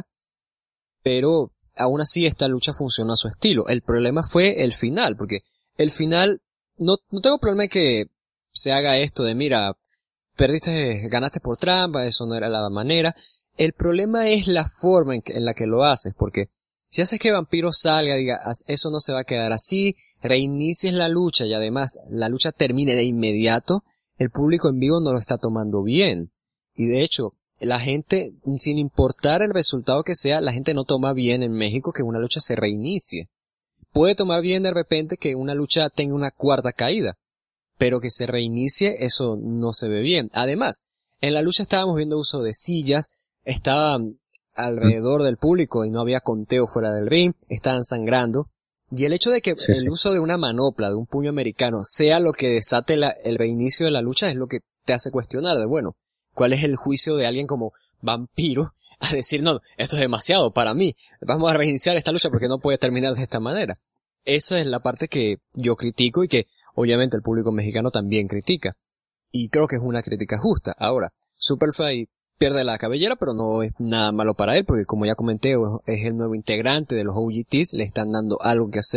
pero aún así esta lucha funcionó a su estilo. El problema fue el final, porque el final, no, no tengo problema en que se haga esto de, mira, perdiste, ganaste por trampa, eso no era la manera. El problema es la forma en, que, en la que lo haces, porque si haces que Vampiro salga, diga, eso no se va a quedar así, reinicies la lucha y además la lucha termine de inmediato, el público en vivo no lo está tomando bien. Y de hecho, la gente, sin importar el resultado que sea, la gente no toma bien en México que una lucha se reinicie. Puede tomar bien de repente que una lucha tenga una cuarta caída, pero que se reinicie, eso no se ve bien. Además, en la lucha estábamos viendo uso de sillas, estaban alrededor del público y no había conteo fuera del ring, estaban sangrando. Y el hecho de que sí, el sí. uso de una manopla, de un puño americano, sea lo que desate la, el reinicio de la lucha, es lo que te hace cuestionar de, bueno, ¿cuál es el juicio de alguien como Vampiro a decir, no, esto es demasiado para mí, vamos a reiniciar esta lucha porque no puede terminar de esta manera? Esa es la parte que yo critico y que obviamente el público mexicano también critica. Y creo que es una crítica justa. Ahora, Superfly pierde la cabellera, pero no es nada malo para él, porque como ya comenté, es el nuevo integrante de los O G Ts, le están dando algo que hacer.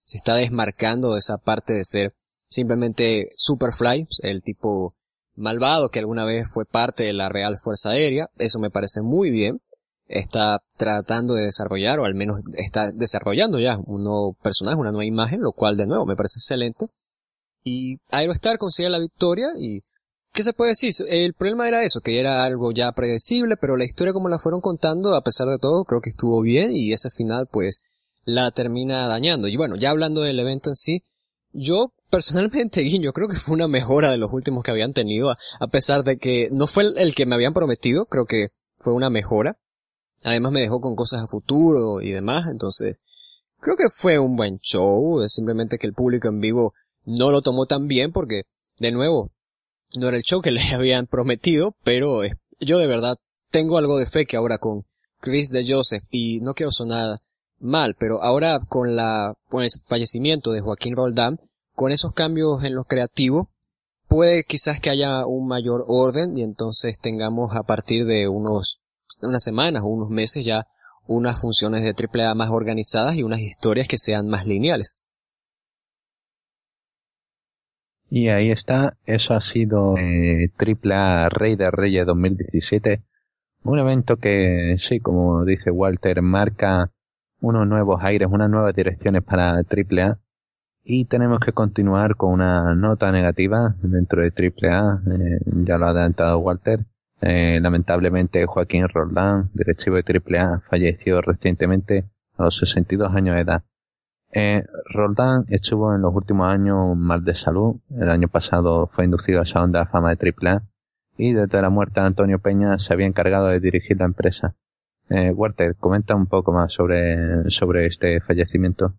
se está desmarcando de esa parte de ser simplemente Superfly, el tipo malvado que alguna vez fue parte de la Real Fuerza Aérea. Eso me parece muy bien. Está tratando de desarrollar, o al menos está desarrollando ya un nuevo personaje, una nueva imagen, lo cual de nuevo me parece excelente. Y Aerostar consigue la victoria y ¿qué se puede decir? El problema era eso, que era algo ya predecible, pero la historia como la fueron contando, a pesar de todo, creo que estuvo bien y ese final pues la termina dañando. Y bueno, ya hablando del evento en sí, yo personalmente, Guiño, creo que fue una mejora de los últimos que habían tenido, a, a pesar de que no fue el, el que me habían prometido, creo que fue una mejora. Además me dejó con cosas a futuro y demás, entonces creo que fue un buen show, es simplemente que el público en vivo no lo tomó tan bien porque, de nuevo, no era el show que les habían prometido, pero eh, yo de verdad tengo algo de fe que ahora con Chris de Joseph, y no quiero sonar mal, pero ahora con la con el fallecimiento de Joaquín Roldán, con esos cambios en lo creativo, puede quizás que haya un mayor orden y entonces tengamos a partir de unos unas semanas o unos meses ya unas funciones de triple A más organizadas y unas historias que sean más lineales. Y ahí está, eso ha sido eh, triple A Rey de Reyes dos mil diecisiete, un evento que sí, como dice Walter, marca unos nuevos aires, unas nuevas direcciones para triple A, y tenemos que continuar con una nota negativa dentro de triple A, eh, ya lo ha adelantado Walter. Eh, lamentablemente Joaquín Roldán, directivo de triple A, falleció recientemente a los sesenta y dos años de edad. Eh, Roldán estuvo en los últimos años mal de salud. El año pasado fue inducido a esa onda de fama de triple A y desde la muerte de Antonio Peña se había encargado de dirigir la empresa. Eh, Walter, comenta un poco más sobre, sobre este fallecimiento.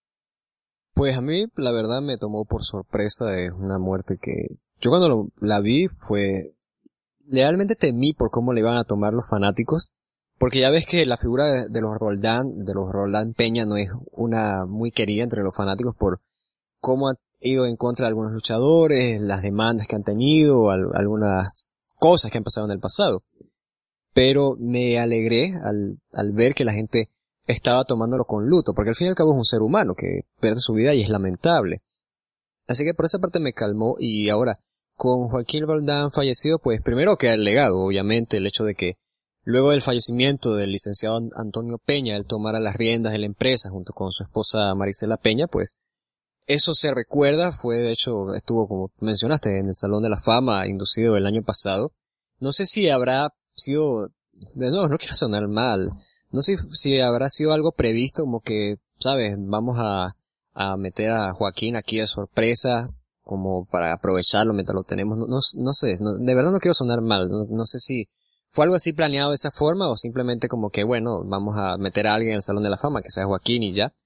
Pues a mí la verdad me tomó por sorpresa, es una muerte que yo cuando lo, la vi fue realmente temí por cómo le iban a tomar los fanáticos, porque ya ves que la figura de, de los Roldán, de los Roldán Peña no es una muy querida entre los fanáticos por cómo ha ido en contra de algunos luchadores, las demandas que han tenido, al, algunas cosas que han pasado en el pasado. Pero me alegré al, al ver que la gente estaba tomándolo con luto, porque al fin y al cabo es un ser humano que pierde su vida y es lamentable. Así que por esa parte me calmó. Y ahora, con Joaquín Roldán fallecido, pues primero queda el legado, obviamente, el hecho de que luego del fallecimiento del licenciado Antonio Peña, él tomara las riendas de la empresa junto con su esposa Marisela Peña, pues eso se recuerda, fue de hecho, estuvo como mencionaste en el Salón de la Fama, inducido el año pasado. No sé si habrá sido, de nuevo, no quiero sonar mal, no sé si habrá sido algo previsto, como que, sabes, vamos a, a meter a Joaquín aquí de sorpresa, como para aprovecharlo mientras lo tenemos, no, no, no sé, no, de verdad no quiero sonar mal, no, no sé si fue algo así planeado de esa forma o simplemente como que bueno, vamos a meter a alguien en el Salón de la Fama que sea Joaquín y ya.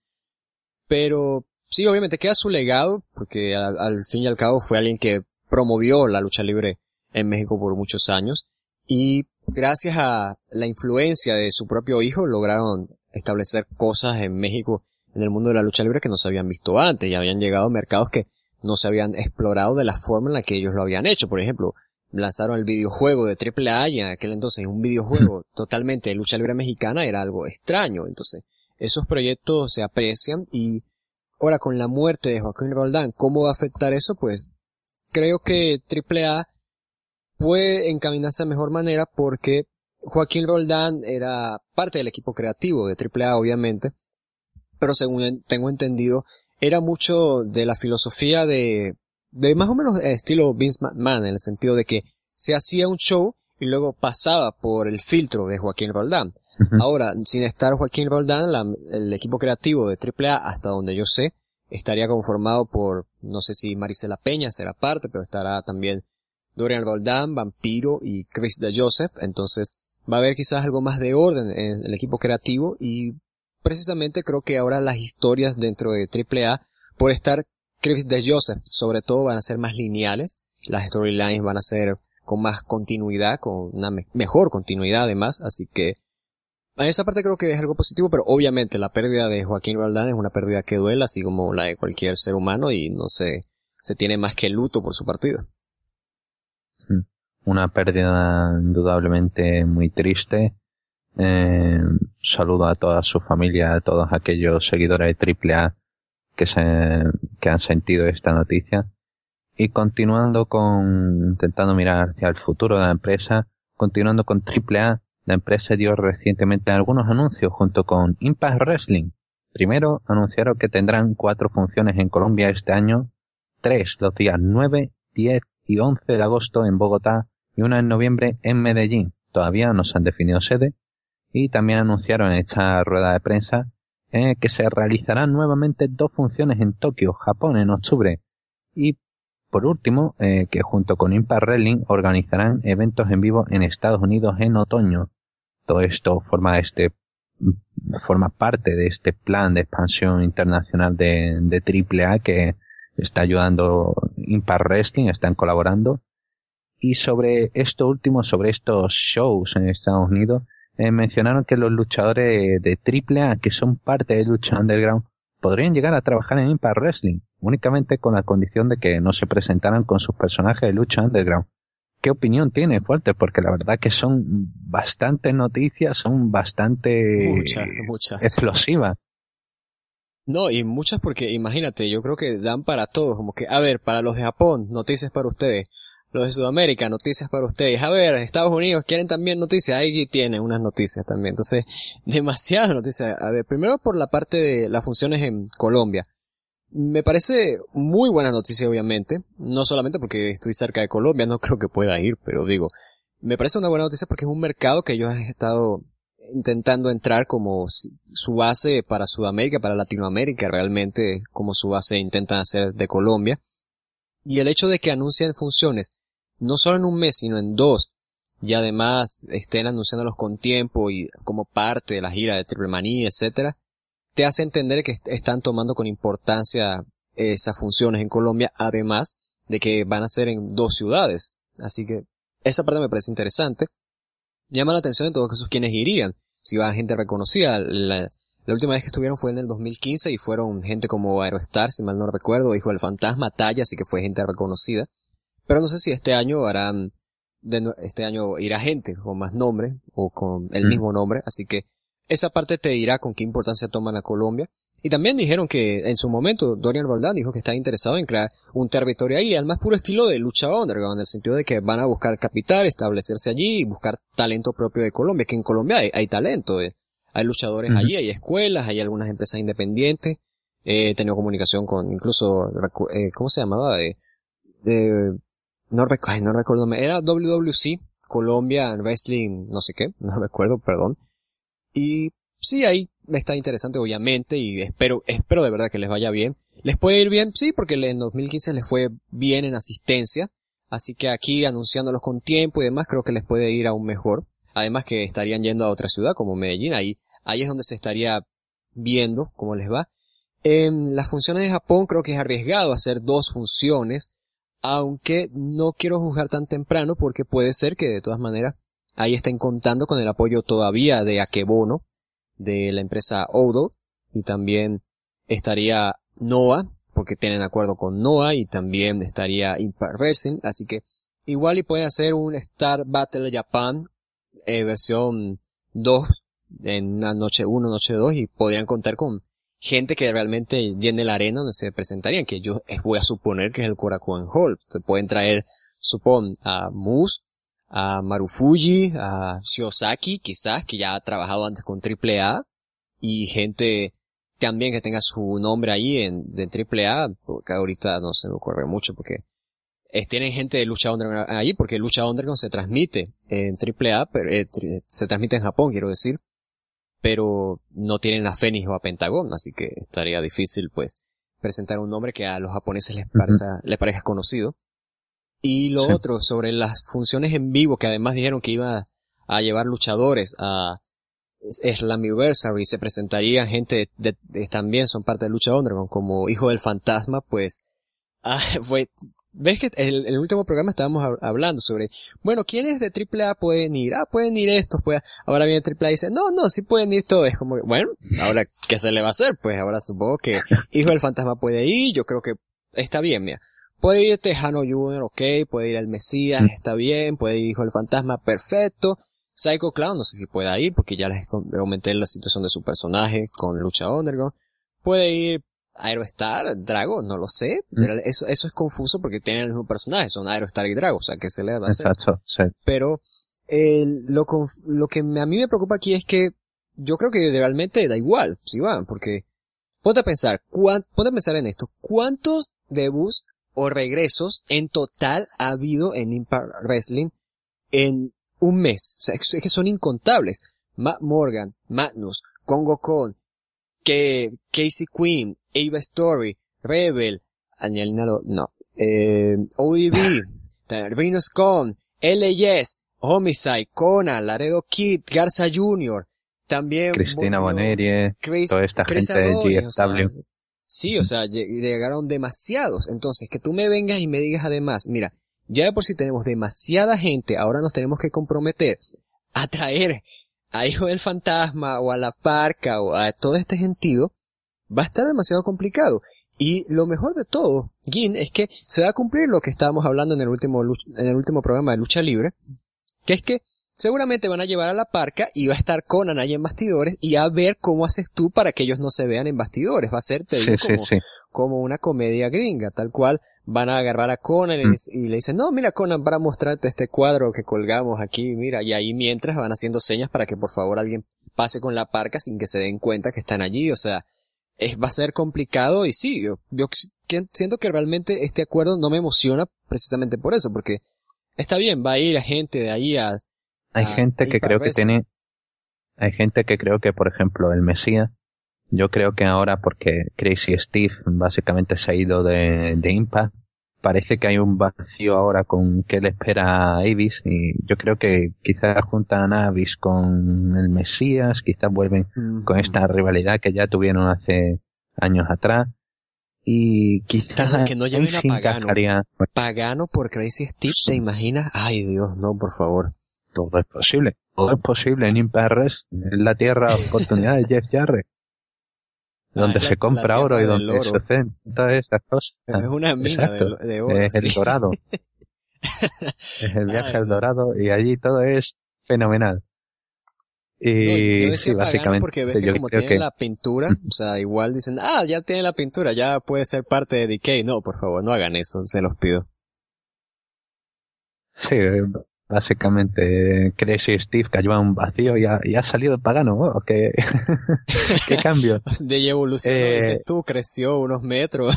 Pero sí, obviamente queda su legado, porque al, al fin y al cabo fue alguien que promovió la lucha libre en México por muchos años y gracias a la influencia de su propio hijo lograron establecer cosas en México, en el mundo de la lucha libre, que no se habían visto antes y habían llegado a mercados que no se habían explorado de la forma en la que ellos lo habían hecho. Por ejemplo, lanzaron el videojuego de triple A y en aquel entonces un videojuego totalmente de lucha libre mexicana era algo extraño. Entonces, esos proyectos se aprecian y ahora con la muerte de Joaquín Roldán, ¿cómo va a afectar eso? Pues creo que triple A puede encaminarse de mejor manera porque Joaquín Roldán era parte del equipo creativo de triple A, obviamente, pero según tengo entendido, era mucho de la filosofía de, de más o menos estilo Vince McMahon, en el sentido de que se hacía un show y luego pasaba por el filtro de Joaquín Roldán. Uh-huh. Ahora, sin estar Joaquín Roldán, la, el equipo creativo de triple A, hasta donde yo sé, estaría conformado por, no sé si Marisela Peña será parte, pero estará también Dorian Roldán, Vampiro y Chris de Joseph. Entonces, va a haber quizás algo más de orden en el equipo creativo y precisamente creo que ahora las historias dentro de triple A, por estar Chris de Joseph, sobre todo van a ser más lineales, las storylines van a ser con más continuidad, con una me- mejor continuidad además, así que en esa parte creo que es algo positivo, pero obviamente la pérdida de Joaquín Roldán es una pérdida que duele, así como la de cualquier ser humano, y no se, se tiene más que luto por su partida. Una pérdida indudablemente muy triste. Eh, saludo a toda su familia, a todos aquellos seguidores de triple A que se, que han sentido esta noticia. Y continuando con, intentando mirar hacia el futuro de la empresa, continuando con Triple A, la empresa dio recientemente algunos anuncios junto con Impact Wrestling. Primero, anunciaron que tendrán cuatro funciones en Colombia este año, tres los días nueve, diez y once de agosto en Bogotá y una en noviembre en Medellín. Todavía no se han definido sede. Y también anunciaron en esta rueda de prensa eh, que se realizarán nuevamente dos funciones en Tokio, Japón, en octubre. Y por último, eh, que junto con Impact Wrestling organizarán eventos en vivo en Estados Unidos en otoño. Todo esto forma este forma parte de este plan de expansión internacional de, de Triple A que está ayudando Impact Wrestling, están colaborando. Y sobre esto último, sobre estos shows en Estados Unidos, eh, mencionaron que los luchadores de Triple A, que son parte de Lucha Underground, podrían llegar a trabajar en Impact Wrestling, únicamente con la condición de que no se presentaran con sus personajes de Lucha Underground. ¿Qué opinión tiene, Walter? Porque la verdad que son bastantes noticias, son bastante muchas, muchas. explosivas. No, y muchas porque, imagínate, yo creo que dan para todos, como que, a ver, para los de Japón, noticias para ustedes. Los de Sudamérica, noticias para ustedes. A ver, Estados Unidos, ¿quieren también noticias? Ahí tienen unas noticias también. Entonces, demasiadas noticias. A ver, primero por la parte de las funciones en Colombia. Me parece muy buena noticia, obviamente. No solamente porque estoy cerca de Colombia, no creo que pueda ir, pero digo, me parece una buena noticia porque es un mercado que ellos han estado intentando entrar como su base para Sudamérica, para Latinoamérica, realmente como su base intentan hacer de Colombia. Y el hecho de que anuncien funciones no solo en un mes, sino en dos, y además estén anunciándolos con tiempo y como parte de la gira de Triple Manía, etcétera, te hace entender que est- están tomando con importancia esas funciones en Colombia, además de que van a ser en dos ciudades. Así que esa parte me parece interesante. Llama la atención en todos casos quienes irían, si va gente reconocida. La, la última vez que estuvieron fue en el dos mil quince y fueron gente como Aerostar, si mal no recuerdo, Hijo del Fantasma, Talla, así que fue gente reconocida. Pero no sé si este año harán, de, este año irá gente con más nombre o con el mm. mismo nombre, así que esa parte te dirá con qué importancia toman a Colombia. Y también dijeron que en su momento Dorian Roldán dijo que está interesado en crear un territorio ahí al más puro estilo de lucha underground, en el sentido de que van a buscar capital, establecerse allí y buscar talento propio de Colombia, que en Colombia hay, hay talento, eh. hay luchadores uh-huh. allí, hay escuelas, hay algunas empresas independientes, eh, he tenido comunicación con incluso, eh, ¿cómo se llamaba? Eh, eh, no, rec- ay, no recuerdo, era W W C, Colombia Wrestling, no sé qué, no recuerdo, perdón. Y sí, ahí está interesante, obviamente, y espero, espero de verdad que les vaya bien. ¿Les puede ir bien? Sí, porque en dos mil quince les fue bien en asistencia, así que aquí anunciándolos con tiempo y demás, creo que les puede ir aún mejor. Además que estarían yendo a otra ciudad como Medellín, ahí, ahí es donde se estaría viendo cómo les va. En las funciones de Japón creo que es arriesgado hacer dos funciones, aunque no quiero juzgar tan temprano porque puede ser que de todas maneras ahí estén contando con el apoyo todavía de Akebono, de la empresa Odo, y también estaría Noah, porque tienen acuerdo con Noah, y también estaría Impact Wrestling, así que igual y pueden hacer un Star Battle Japan eh, versión dos en una noche uno, noche dos, y podrían contar con gente que realmente llene la arena donde se presentarían, que yo voy a suponer que es el Korakuen Hall. Entonces pueden traer, supón, a Moose, a Marufuji, a Shiosaki, quizás, que ya ha trabajado antes con Triple A, y gente también que tenga su nombre ahí en, de Triple A, porque ahorita no se me ocurre mucho, porque es, tienen gente de Lucha Underground ahí, porque Lucha Underground se transmite en Triple A, pero, eh, tri- se transmite en Japón, quiero decir, pero no tienen a Fénix o a Pentagón, así que estaría difícil, pues, presentar un nombre que a los japoneses les parezca, uh-huh. les parezca conocido. Y lo sí. otro, sobre las funciones en vivo, que además dijeron que iba a llevar luchadores a Slammiversary, y se presentaría gente de, de, de, también son parte de Lucha Underground, como Hijo del Fantasma, pues, ah, fue, ves que en el, el último programa estábamos a, hablando sobre, bueno, ¿quiénes de Triple A pueden ir? Ah, pueden ir estos, pues, ahora viene Triple A y dice, no, no, sí pueden ir todos, es como, bueno, ahora, ¿qué se le va a hacer? Pues ahora supongo que Hijo del Fantasma puede ir, yo creo que está bien, mira. Puede ir Tejano junior, ok, puede ir el Mesías, está bien, puede ir Hijo del Fantasma, perfecto. Psycho Clown, no sé si pueda ir, porque ya les comenté la situación de su personaje con Lucha Underground. Puede ir Aerostar, Drago, no lo sé. Mm. Eso, eso es confuso porque tienen el mismo personaje, son Aerostar y Drago, o sea, ¿qué se le va a hacer? Exacto, sí. Pero eh, lo, conf- lo que me- a mí me preocupa aquí es que yo creo que realmente da igual si van, porque ponte a pensar, cuán- ponte a pensar en esto, ¿cuántos debuts o regresos en total ha habido en Impact Wrestling en un mes? O sea, es es que son incontables. Matt Morgan, Magnus, Congo Con, que Casey Quinn, Ava Story, Rebel, Angelina, Lo- no, eh, O D B, Venus Con, L A S, Homicide, Conan, Laredo Kid, Garza junior, también Cristina volvió Bonerie, Chris, toda esta Chris gente de Adonis, o sea, G F W. sí, o sea, lle- llegaron demasiados. Entonces, que tú me vengas y me digas además, mira, ya de por sí tenemos demasiada gente, ahora nos tenemos que comprometer a traer a Hijo del Fantasma o a La Parca o a todo este gentío, va a estar demasiado complicado. Y lo mejor de todo, Gin, es que se va a cumplir lo que estábamos hablando en el último, luch- en el último programa de Lucha Libre, que es que seguramente van a llevar a La Parca y va a estar Conan ahí en bastidores y a ver cómo haces tú para que ellos no se vean en bastidores. Va a ser, te Sí, digo, sí, como, sí. como una comedia gringa, tal cual van a agarrar a Conan y, Mm. le- y le dicen, no, mira Conan, para mostrarte este cuadro que colgamos aquí, mira, y ahí mientras van haciendo señas para que por favor alguien pase con La Parca sin que se den cuenta que están allí, o sea, es, va a ser complicado y sí, yo, yo que- siento que realmente este acuerdo no me emociona precisamente por eso, porque está bien, va a ir a gente de ahí a, Hay a gente que Impact creo que Wrestling. tiene, hay gente que creo que, por ejemplo, el Mesías, yo creo que ahora porque Crazy Steve básicamente se ha ido de, de Impact, parece que hay un vacío ahora con que le espera a Avis y yo creo que quizás juntan a Avis con el Mesías, quizás vuelven con esta rivalidad que ya tuvieron hace años atrás y Que quizás no, que no ahí lleven a sí Pagano. encajaría. Pagano por Crazy Steve, ¿te imaginas? Ay Dios, no, por favor. Todo es posible, todo es posible en Impact Wrestling, en la tierra oportunidad de Jeff Jarrett, donde Ah, es se la- compra la oro y tierra del donde oro. suceden todas estas cosas. Es una mina de, Exacto, de oro, es sí. el dorado, es el viaje Ay, al no. dorado y allí todo es fenomenal. No, yo Y decía sí, Pagano básicamente porque ves que yo como creo tiene que la pintura, o sea, igual dicen, ah, ya tiene la pintura, ya puede ser parte de D K. No, por favor, no hagan eso, se los pido. sí, básicamente Crazy Steve cayó a un vacío y ha, y ha salido Pagano. Oh, qué, qué cambio. De ahí evolucionó, Eh, dices tú, creció unos metros.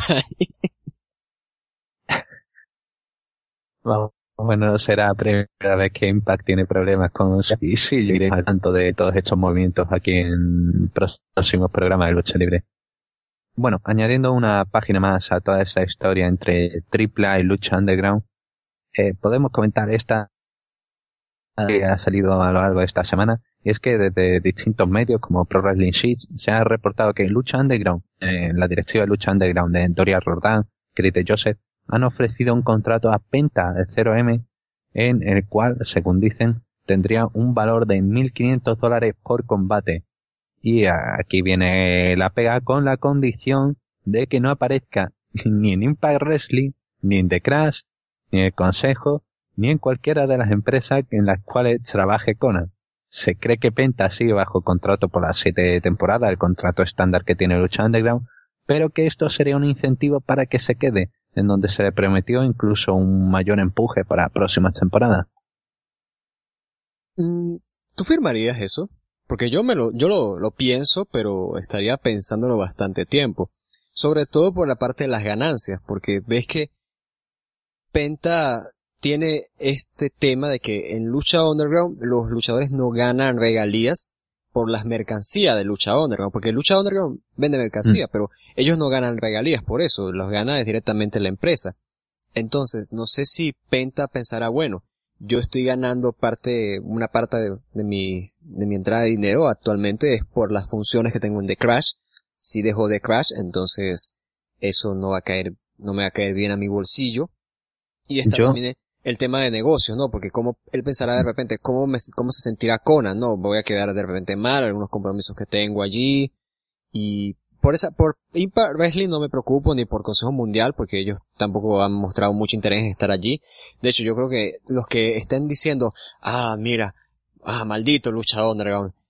Vamos, bueno, será la primera vez que Impact tiene problemas con eso. Y sí, yo iré al tanto de todos estos movimientos aquí en próximos programas de lucha libre. Bueno, añadiendo una página más a toda esta historia entre Triple A y Lucha Underground, eh, podemos comentar esta que ha salido a lo largo de esta semana, y es que desde distintos medios como Pro Wrestling Sheets se ha reportado que Lucha Underground, eh, la directiva de Lucha Underground de Doria Roldán, Chris de Joseph, han ofrecido un contrato a Penta, el cero eme, en el cual, según dicen, tendría un valor de mil quinientos dólares por combate. Y aquí viene la pega con la condición de que no aparezca ni en Impact Wrestling, ni en The Crash, ni en el Consejo, ni en cualquiera de las empresas en las cuales trabaje Conan. Se cree que Penta sigue bajo contrato por las siete temporadas, el contrato estándar que tiene Lucha Underground, pero que esto sería un incentivo para que se quede, en donde se le prometió incluso un mayor empuje para próximas temporadas. Mm, ¿Tú firmarías eso? Porque yo me lo, yo lo, lo pienso, pero estaría pensándolo bastante tiempo. Sobre todo por la parte de las ganancias, porque ves que Penta tiene este tema de que en Lucha Underground los luchadores no ganan regalías por las mercancías de Lucha Underground, porque Lucha Underground vende mercancía, mm. pero ellos no ganan regalías por eso, los gana es directamente la empresa. Entonces, no sé si Penta pensará, bueno, yo estoy ganando parte, una parte de, de mi, de mi entrada de dinero actualmente es por las funciones que tengo en The Crash. Si dejo The Crash, entonces eso no va a caer, no me va a caer bien a mi bolsillo. Y está yo... también el tema de negocios, ¿no? Porque cómo él pensará de repente, cómo me, cómo se sentirá Conan, ¿no? Voy a quedar de repente mal, algunos compromisos que tengo allí. Y por esa, por Impact Wrestling no me preocupo, ni por Consejo Mundial, porque ellos tampoco han mostrado mucho interés en estar allí. De hecho, yo creo que los que estén diciendo, ah, mira, ah, maldito Lucha Underground,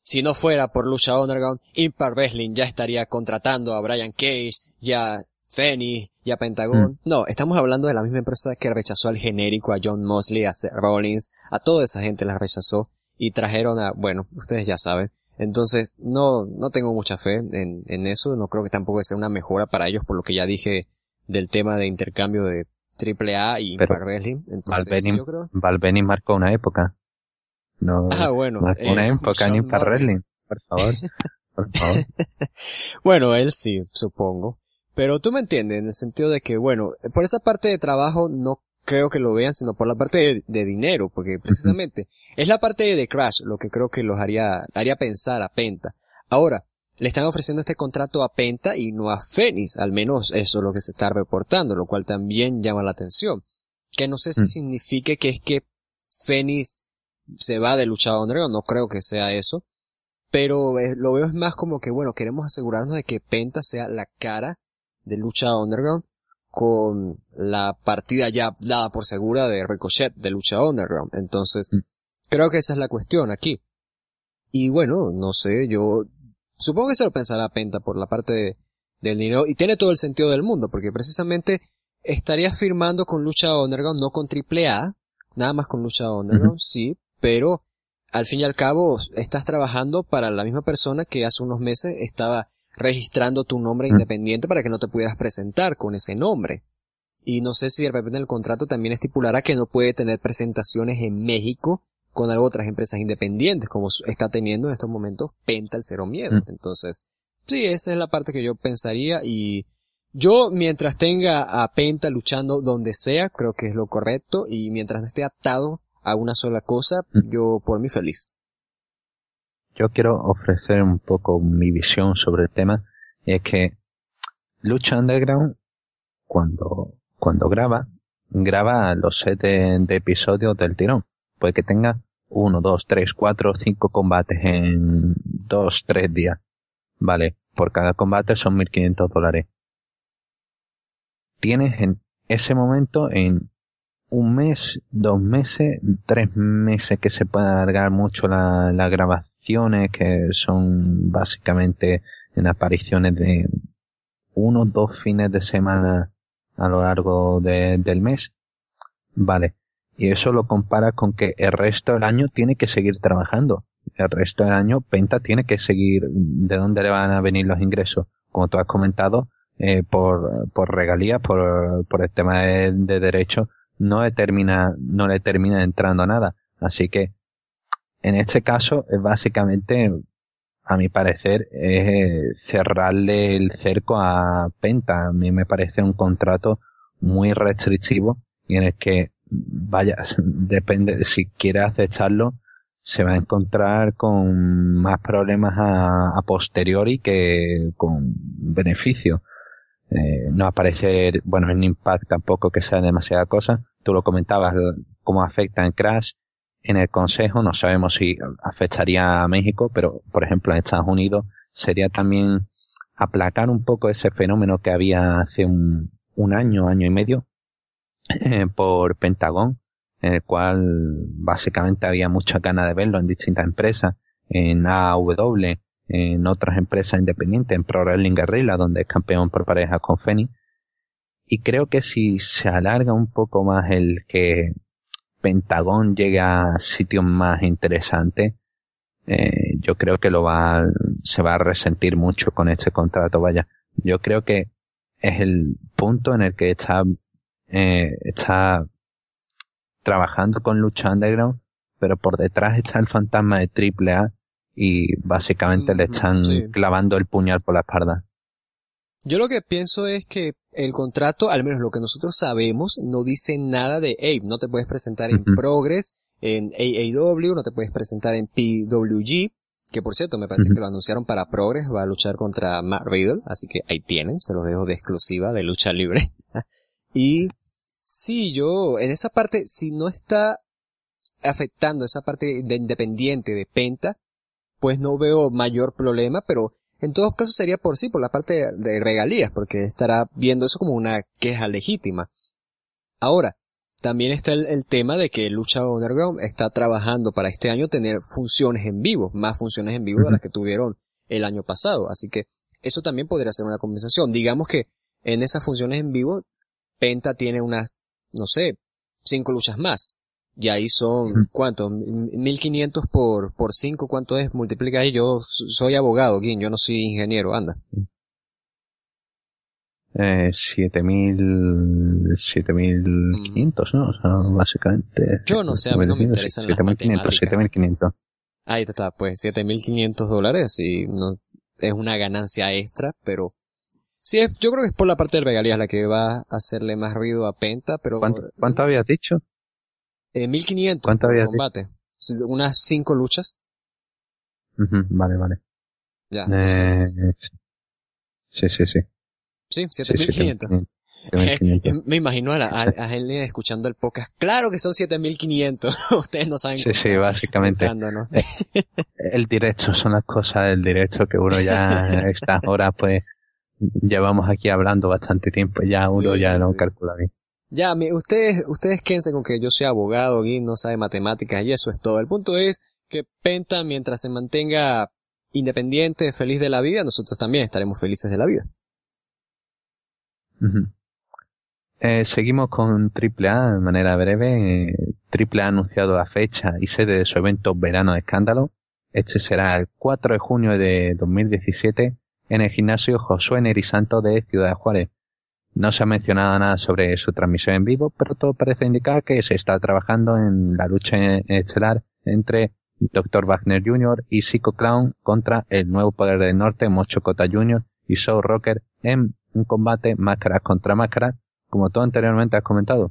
si no fuera por Lucha Underground, Impact Wrestling ya estaría contratando a Brian Cage, ya Phoenix, ya Pentagon. Mm. No, estamos hablando de la misma empresa que rechazó al genérico, a John Mosley, a Seth Rollins, a toda esa gente la rechazó y trajeron a, bueno, ustedes ya saben. Entonces, no, no tengo mucha fe en, en eso, no creo que tampoco sea una mejora para ellos por lo que ya dije del tema de intercambio de Triple A y Impact Wrestling. Entonces, Val Venis, sí, yo creo... Val Venis marcó una época. No, ah, bueno. Marcó una eh, época en Impact Wrestling. Por favor. Por favor. Bueno, él sí, supongo. Pero tú me entiendes, en el sentido de que, bueno, por esa parte de trabajo no creo que lo vean, sino por la parte de, de dinero, porque precisamente uh-huh. es la parte de Crash lo que creo que los haría, haría pensar a Penta. Ahora, le están ofreciendo este contrato a Penta y no a Phoenix, al menos eso es lo que se está reportando, lo cual también llama la atención. Que no sé si uh-huh. signifique que es que Phoenix se va de Lucha Underground, no creo que sea eso, pero eh, lo veo es más como que, bueno, queremos asegurarnos de que Penta sea la cara de Lucha Underground con la partida ya dada por segura de Ricochet de Lucha Underground. Entonces, mm. creo que esa es la cuestión aquí. Y bueno, no sé, yo supongo que se lo pensará Penta por la parte de, del dinero, y tiene todo el sentido del mundo, porque precisamente estaría firmando con Lucha Underground, no con Triple A, nada más con Lucha Underground, uh-huh. sí, pero al fin y al cabo estás trabajando para la misma persona que hace unos meses estaba registrando tu nombre independiente para que no te pudieras presentar con ese nombre. Y no sé si de repente el contrato también estipulará que no puede tener presentaciones en México con otras empresas independientes, como está teniendo en estos momentos Penta el Cero Miedo. Entonces, sí, esa es la parte que yo pensaría, y yo mientras tenga a Penta luchando donde sea, creo que es lo correcto, y mientras no esté atado a una sola cosa, yo por mí feliz. Yo quiero ofrecer un poco mi visión sobre el tema, y es que Lucha Underground, cuando, cuando graba, graba los sets de, de episodios del tirón. Puede que tenga uno, dos, tres, cuatro, cinco combates en dos, tres días. Vale, por cada combate son mil quinientos dólares. Tienes en ese momento en un mes, dos meses, tres meses que se puede alargar mucho la, la grabación, que son básicamente en apariciones de uno o dos fines de semana a lo largo de, del mes. Vale. Y eso lo compara con que el resto del año tiene que seguir trabajando. El resto del año Penta tiene que seguir. ¿De dónde le van a venir los ingresos? Como tú has comentado, eh, por, por regalías, por, por el tema de, de derechos, no le termina, no le termina entrando nada. Así que, en este caso, es básicamente, a mi parecer, es cerrarle el cerco a Penta. A mí me parece un contrato muy restrictivo y en el que, vaya, depende de si quiere acecharlo, se va a encontrar con más problemas a, a posteriori que con beneficio. Eh, no aparecer, bueno, en Impact tampoco que sea demasiada cosa. Tú lo comentabas, cómo afecta en Crash. En el Consejo no sabemos si afectaría a México, pero por ejemplo en Estados Unidos sería también aplacar un poco ese fenómeno que había hace un, un año, año y medio, eh, por Pentagón, en el cual básicamente había mucha ganas de verlo en distintas empresas, en A E W, en otras empresas independientes, en Pro Wrestling Guerrilla, donde es campeón por pareja con Phoenix. Y creo que si se alarga un poco más el que Pentagón llega a sitios más interesantes, eh, yo creo que lo va, se va a resentir mucho con este contrato, vaya. Yo creo que es el punto en el que está, eh, está trabajando con Lucha Underground, pero por detrás está el fantasma de Triple A y básicamente mm, le están sí. clavando el puñal por la espalda. Yo lo que pienso es que el contrato, al menos lo que nosotros sabemos, no dice nada de, hey, no te puedes presentar en uh-huh. Progress, en A E W, no te puedes presentar en P W G, que por cierto me parece uh-huh. que lo anunciaron para Progress, va a luchar contra Matt Riddle, así que ahí tienen, se los dejo de exclusiva de lucha libre. Y sí, yo, en esa parte, si no está afectando esa parte de independiente de Penta, pues no veo mayor problema, pero en todo caso sería por sí, por la parte de regalías, porque estará viendo eso como una queja legítima. Ahora, también está el, el tema de que Lucha Underground está trabajando para este año tener funciones en vivo, más funciones en vivo de las que tuvieron el año pasado. Así que eso también podría ser una compensación. Digamos que en esas funciones en vivo, Penta tiene unas, no sé, cinco luchas más. Y ahí son, ¿cuánto? mil quinientos por, por cinco, ¿cuánto es? Multiplica ahí. Yo soy abogado, Guin, yo no soy ingeniero, anda. Eh, siete mil, siete mil quinientos, ¿no? O sea, básicamente. Yo no sé, a mí no me interesan las matemáticas. siete mil quinientos. Ahí está, pues siete mil quinientos dólares y no, es una ganancia extra, pero sí, es, yo creo que es por la parte de regalías la que va a hacerle más ruido a Penta, pero... ¿Cuánto, cuánto habías dicho? Eh, mil quinientos ¿Cuánto por habías combate. Dicho? Unas cinco luchas. Uh-huh, vale, vale. Ya, entonces... Eh, sí, sí, sí. Sí, siete mil quinientos. Me imagino a, la, a, a gente escuchando el podcast. Claro que son siete mil quinientos. Ustedes no saben. Sí, sí, básicamente. ¿No? El directo son las cosas del directo que uno ya a estas horas pues llevamos aquí hablando bastante tiempo. Ya uno sí, ya no sí. calcula bien. Ya, ustedes, ustedes quédense con que yo soy abogado y no sabe matemáticas y eso es todo. El punto es que Penta, mientras se mantenga independiente, feliz de la vida, nosotros también estaremos felices de la vida. Uh-huh. Eh, seguimos con Triple A de manera breve. Eh, Triple A ha anunciado la fecha y sede de su evento Verano de Escándalo. Este será el cuatro de junio de dos mil diecisiete en el gimnasio Josué Neri Santos de Ciudad de Juárez. No se ha mencionado nada sobre su transmisión en vivo, pero todo parece indicar que se está trabajando en la lucha estelar entre doctor Wagner junior y Psycho Clown contra el nuevo poder del norte, Mocho Cota junior y Show Rocker en un combate máscara contra máscara, como tú anteriormente has comentado.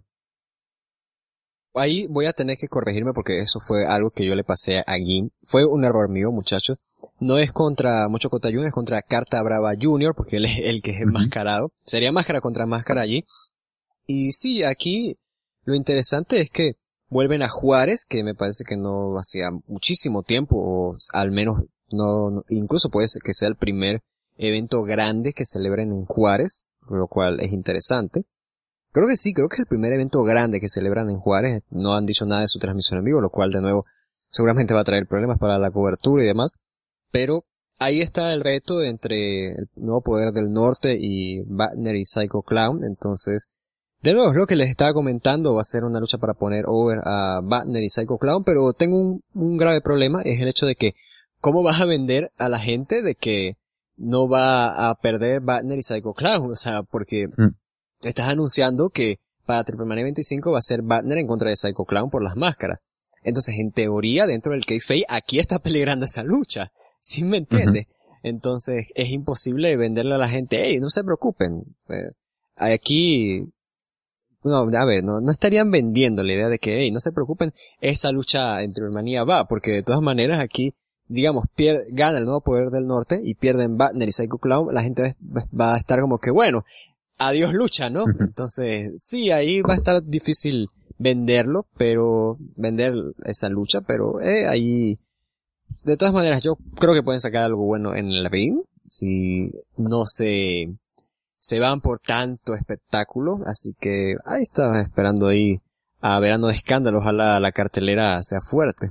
Ahí voy a tener que corregirme porque eso fue algo que yo le pasé a Gim. Fue un error mío, muchachos. No es contra Mocho Cota junior, es contra Carta Brava junior, porque él es el que es enmascarado. Uh-huh. Sería máscara contra máscara allí. Y sí, aquí lo interesante es que vuelven a Juárez, que me parece que no hacía muchísimo tiempo, o al menos no, no incluso puede ser que sea el primer evento grande que celebren en Juárez, lo cual es interesante. Creo que sí, creo que es el primer evento grande que celebran en Juárez. No han dicho nada de su transmisión en vivo, lo cual de nuevo seguramente va a traer problemas para la cobertura y demás. Pero ahí está el reto entre el nuevo poder del norte y Wagner y Psycho Clown. Entonces, de nuevo, es lo que les estaba comentando, va a ser una lucha para poner over a Wagner y Psycho Clown, pero tengo un, un grave problema, es el hecho de que, ¿cómo vas a vender a la gente de que no va a perder Wagner y Psycho Clown? O sea, porque mm. estás anunciando que para Triple Mania veinticinco va a ser Wagner en contra de Psycho Clown por las máscaras. Entonces, en teoría, dentro del kayfabe, aquí está peligrando esa lucha. ¿Sí me entiendes? Uh-huh. Entonces, es imposible venderle a la gente, hey, no se preocupen. Eh, aquí, no, a ver, no, no estarían vendiendo la idea de que, hey, no se preocupen, esa lucha en Triple Manía va, porque de todas maneras aquí, digamos, pierde, gana el nuevo poder del norte y pierden Wagner y Psycho Clown, la gente va, va a estar como que, bueno, adiós lucha, ¿no? Uh-huh. Entonces, sí, ahí va a estar difícil venderlo, pero, vender esa lucha, pero, eh, ahí, de todas maneras, yo creo que pueden sacar algo bueno en el ring, si no se, se van por tanto espectáculo, así que ahí estaba esperando ahí a Verano de Escándalo, ojalá la cartelera sea fuerte.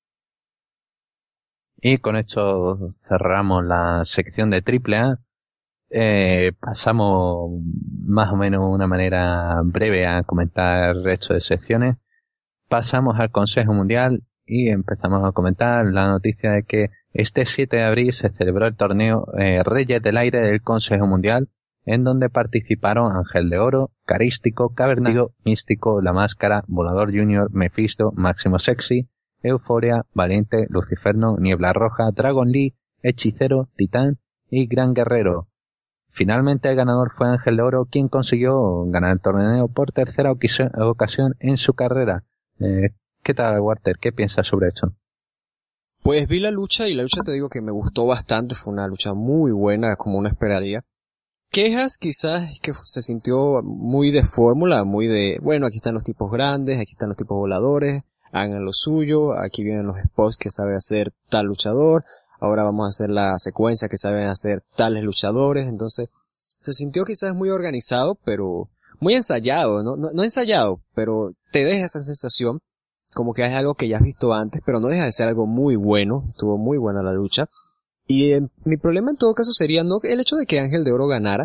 Y con esto cerramos la sección de Triple A, eh, pasamos más o menos de una manera breve a comentar el resto de secciones, pasamos al Consejo Mundial, y empezamos a comentar la noticia de que este siete de abril se celebró el torneo eh, Reyes del Aire del Consejo Mundial, en donde participaron Ángel de Oro, Carístico, Cavernario, Místico, La Máscara, Volador Junior, Mephisto, Máximo Sexy, Euforia, Valiente, Luciferno, Niebla Roja, Dragon Lee, Hechicero, Titán y Gran Guerrero. Finalmente el ganador fue Ángel de Oro, quien consiguió ganar el torneo por tercera ocasión en su carrera. Eh, ¿Qué tal, Walter? ¿Qué piensas sobre esto? Pues vi la lucha y la lucha te digo que me gustó bastante, fue una lucha muy buena como uno esperaría. Quejas quizás que se sintió muy de fórmula, muy de, bueno, aquí están los tipos grandes, aquí están los tipos voladores, hagan lo suyo, aquí vienen los spots que sabe hacer tal luchador, ahora vamos a hacer la secuencia que saben hacer tales luchadores, entonces se sintió quizás muy organizado, pero muy ensayado, ¿no? No, no ensayado, pero te deja esa sensación como que es algo que ya has visto antes, pero no deja de ser algo muy bueno. Estuvo muy buena la lucha. Y eh, mi problema en todo caso sería no el hecho de que Ángel de Oro ganara,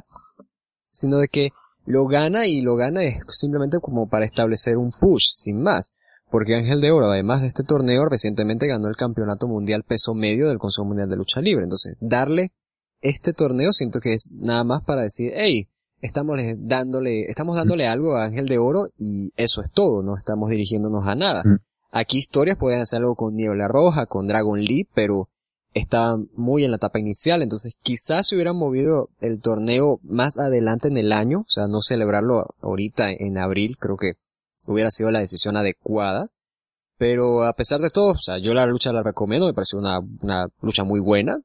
sino de que lo gana y lo gana es simplemente como para establecer un push, sin más. Porque Ángel de Oro, además de este torneo, recientemente ganó el campeonato mundial peso medio del Consejo Mundial de Lucha Libre. Entonces, darle este torneo siento que es nada más para decir, hey, estamos dándole, estamos dándole algo a Ángel de Oro y eso es todo, no estamos dirigiéndonos a nada. Aquí historias pueden hacer algo con Niebla Roja, con Dragon Lee, pero estaban muy en la etapa inicial, entonces quizás si hubieran movido el torneo más adelante en el año, o sea, no celebrarlo ahorita en abril, creo que hubiera sido la decisión adecuada, pero a pesar de todo, o sea, yo la lucha la recomiendo, me pareció una, una lucha muy buena,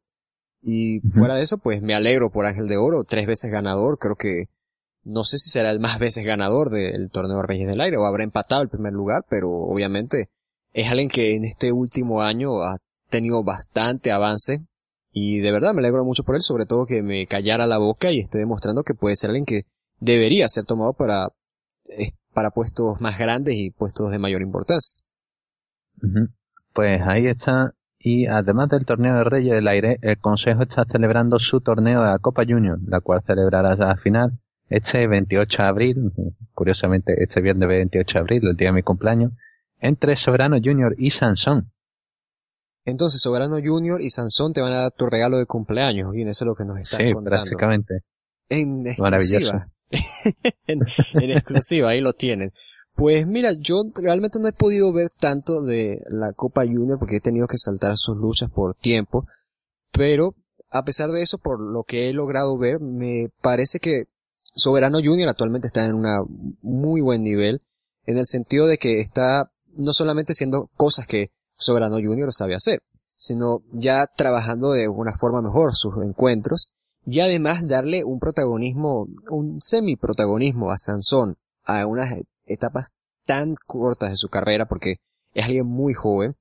y uh-huh. fuera de eso, pues me alegro por Ángel de Oro, tres veces ganador, creo que, no sé si será el más veces ganador del torneo de Reyes del Aire, o habrá empatado el primer lugar, pero obviamente es alguien que en este último año ha tenido bastante avance y de verdad me alegro mucho por él, sobre todo que me callara la boca y esté demostrando que puede ser alguien que debería ser tomado para, para puestos más grandes y puestos de mayor importancia. Uh-huh. Pues ahí está, y además del torneo de Reyes del Aire, el Consejo está celebrando su torneo de la Copa Junior, la cual celebrará la final este veintiocho de abril, curiosamente este viernes veintiocho de abril, el día de mi cumpleaños, entre Soberano Junior y Sansón. Entonces, Soberano Junior y Sansón te van a dar tu regalo de cumpleaños, y eso es lo que nos están sí, contando. prácticamente. En exclusiva. Maravilloso. en, en exclusiva, ahí lo tienen. Pues mira, yo realmente no he podido ver tanto de la Copa Junior porque he tenido que saltar sus luchas por tiempo, pero a pesar de eso, por lo que he logrado ver, me parece que Soberano Junior actualmente está en un muy buen nivel, en el sentido de que está no solamente haciendo cosas que Soberano Junior sabe hacer, sino ya trabajando de una forma mejor sus encuentros y además darle un protagonismo, un semi-protagonismo a Sansón a unas etapas tan cortas de su carrera porque es alguien muy joven,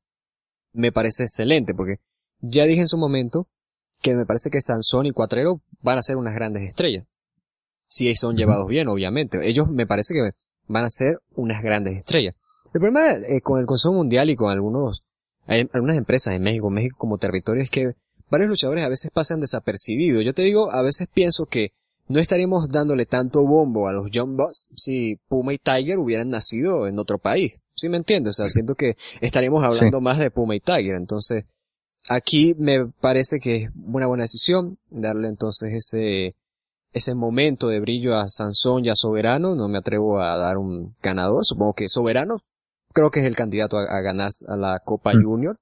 me parece excelente porque ya dije en su momento que me parece que Sansón y Cuatrero van a ser unas grandes estrellas. Si son llevados bien, obviamente. Ellos me parece que van a ser unas grandes estrellas. El problema eh, con el Consejo Mundial y con algunos hay algunas empresas en México, México como territorio, es que varios luchadores a veces pasan desapercibidos. Yo te digo, a veces pienso que no estaríamos dándole tanto bombo a los Young Bucks si Puma y Tiger hubieran nacido en otro país. ¿Sí me entiendes? O sea, siento que estaríamos hablando sí. más de Puma y Tiger. Entonces, aquí me parece que es una buena decisión darle entonces ese ese momento de brillo a Sansón y a Soberano. No me atrevo a dar un ganador. Supongo que Soberano creo que es el candidato a, a ganar a la Copa mm. Junior.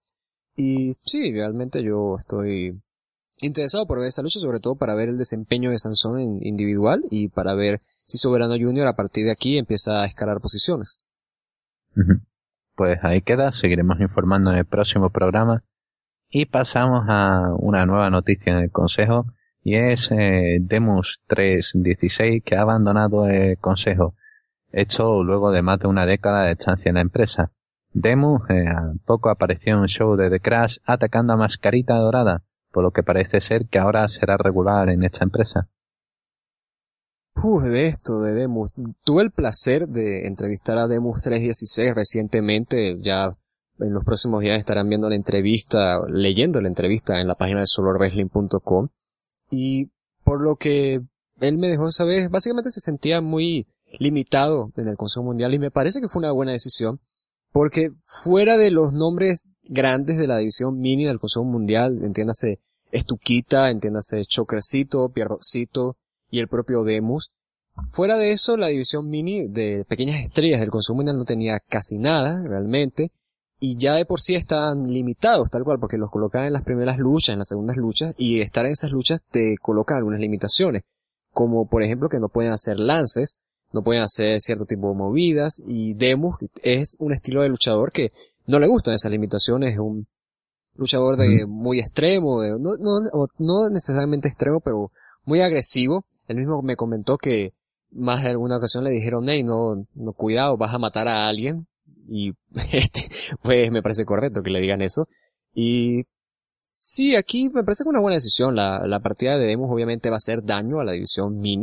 Y sí, realmente yo estoy interesado por ver esa lucha, sobre todo para ver el desempeño de Sansón en individual y para ver si Soberano Junior a partir de aquí empieza a escalar posiciones. Uh-huh. Pues ahí queda, seguiremos informando en el próximo programa y pasamos a una nueva noticia en el Consejo y es eh, Demus trescientos dieciséis que ha abandonado el Consejo. Hecho luego de más de una década de estancia en la empresa. Demus eh, a poco apareció en un show de The Crash atacando a Mascarita Dorada, por lo que parece ser que ahora será regular en esta empresa. Uf, de esto, de Demus. Tuve el placer de entrevistar a Demus trescientos dieciséis recientemente, ya en los próximos días estarán viendo la entrevista, leyendo la entrevista en la página de solar wrestling punto com, y por lo que él me dejó saber, básicamente se sentía muy limitado en el Consejo Mundial y me parece que fue una buena decisión porque fuera de los nombres grandes de la división mini del Consejo Mundial, entiéndase Estuquita, entiéndase Chocrecito, Pierrocito y el propio Demus, fuera de eso la división mini de pequeñas estrellas del Consejo Mundial no tenía casi nada realmente y ya de por sí estaban limitados tal cual porque los colocaban en las primeras luchas, en las segundas luchas y estar en esas luchas te colocan algunas limitaciones como por ejemplo que no pueden hacer lances, no pueden hacer cierto tipo de movidas y Demus es un estilo de luchador que no le gustan esas limitaciones, es un luchador de muy extremo, de, no, no, no necesariamente extremo, pero muy agresivo. Él mismo me comentó que más de alguna ocasión le dijeron, hey, no, no, cuidado, vas a matar a alguien, y este, pues me parece correcto que le digan eso, y sí, aquí me parece que una buena decisión, la, la partida de Demus obviamente va a hacer daño a la división mini,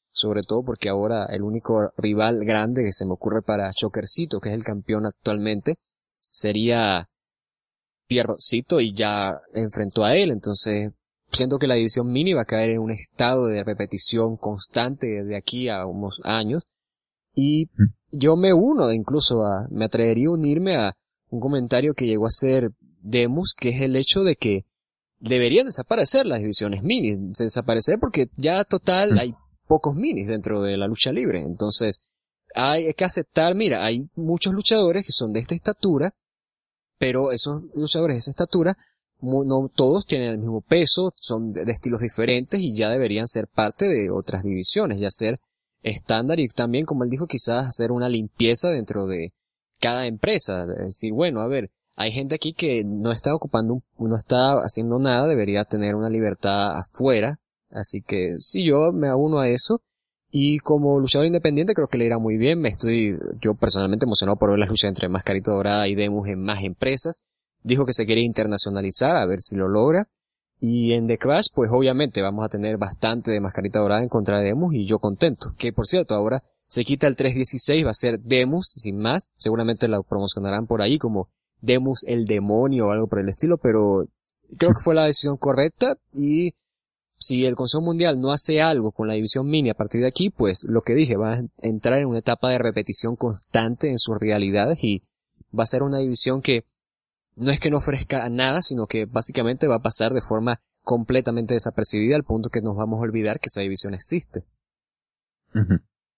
sobre todo porque ahora el único rival grande que se me ocurre para Chokercito, que es el campeón actualmente, sería Pierrotcito y ya enfrentó a él, entonces siento que la división mini va a caer en un estado de repetición constante de aquí a unos años, y yo me uno incluso a, me atrevería a unirme a un comentario que llegó a hacer Demus, que es el hecho de que deberían desaparecer las divisiones mini, desaparecer porque ya total hay pocos minis dentro de la lucha libre, entonces hay que aceptar, mira, hay muchos luchadores que son de esta estatura, pero esos luchadores de esa estatura no todos tienen el mismo peso, son de, de estilos diferentes y ya deberían ser parte de otras divisiones, ya ser estándar y también, como él dijo, quizás hacer una limpieza dentro de cada empresa, es decir, bueno, a ver, hay gente aquí que no está ocupando, no está haciendo nada, debería tener una libertad afuera, así que sí, yo me uno a eso, y como luchador independiente creo que le irá muy bien, me estoy yo personalmente emocionado por ver las luchas entre Mascarita Dorada y Demus en más empresas, dijo que se quería internacionalizar, a ver si lo logra, y en The Crash pues obviamente vamos a tener bastante de Mascarita Dorada en contra de Demus y yo contento, que por cierto ahora se quita el tres dieciséis, va a ser Demus sin más, seguramente lo promocionarán por ahí como Demus el demonio o algo por el estilo, pero creo que fue la decisión correcta y si el Consejo Mundial no hace algo con la división mini a partir de aquí, pues lo que dije, va a entrar en una etapa de repetición constante en sus realidades y va a ser una división que no es que no ofrezca nada, sino que básicamente va a pasar de forma completamente desapercibida al punto que nos vamos a olvidar que esa división existe. Uh-huh.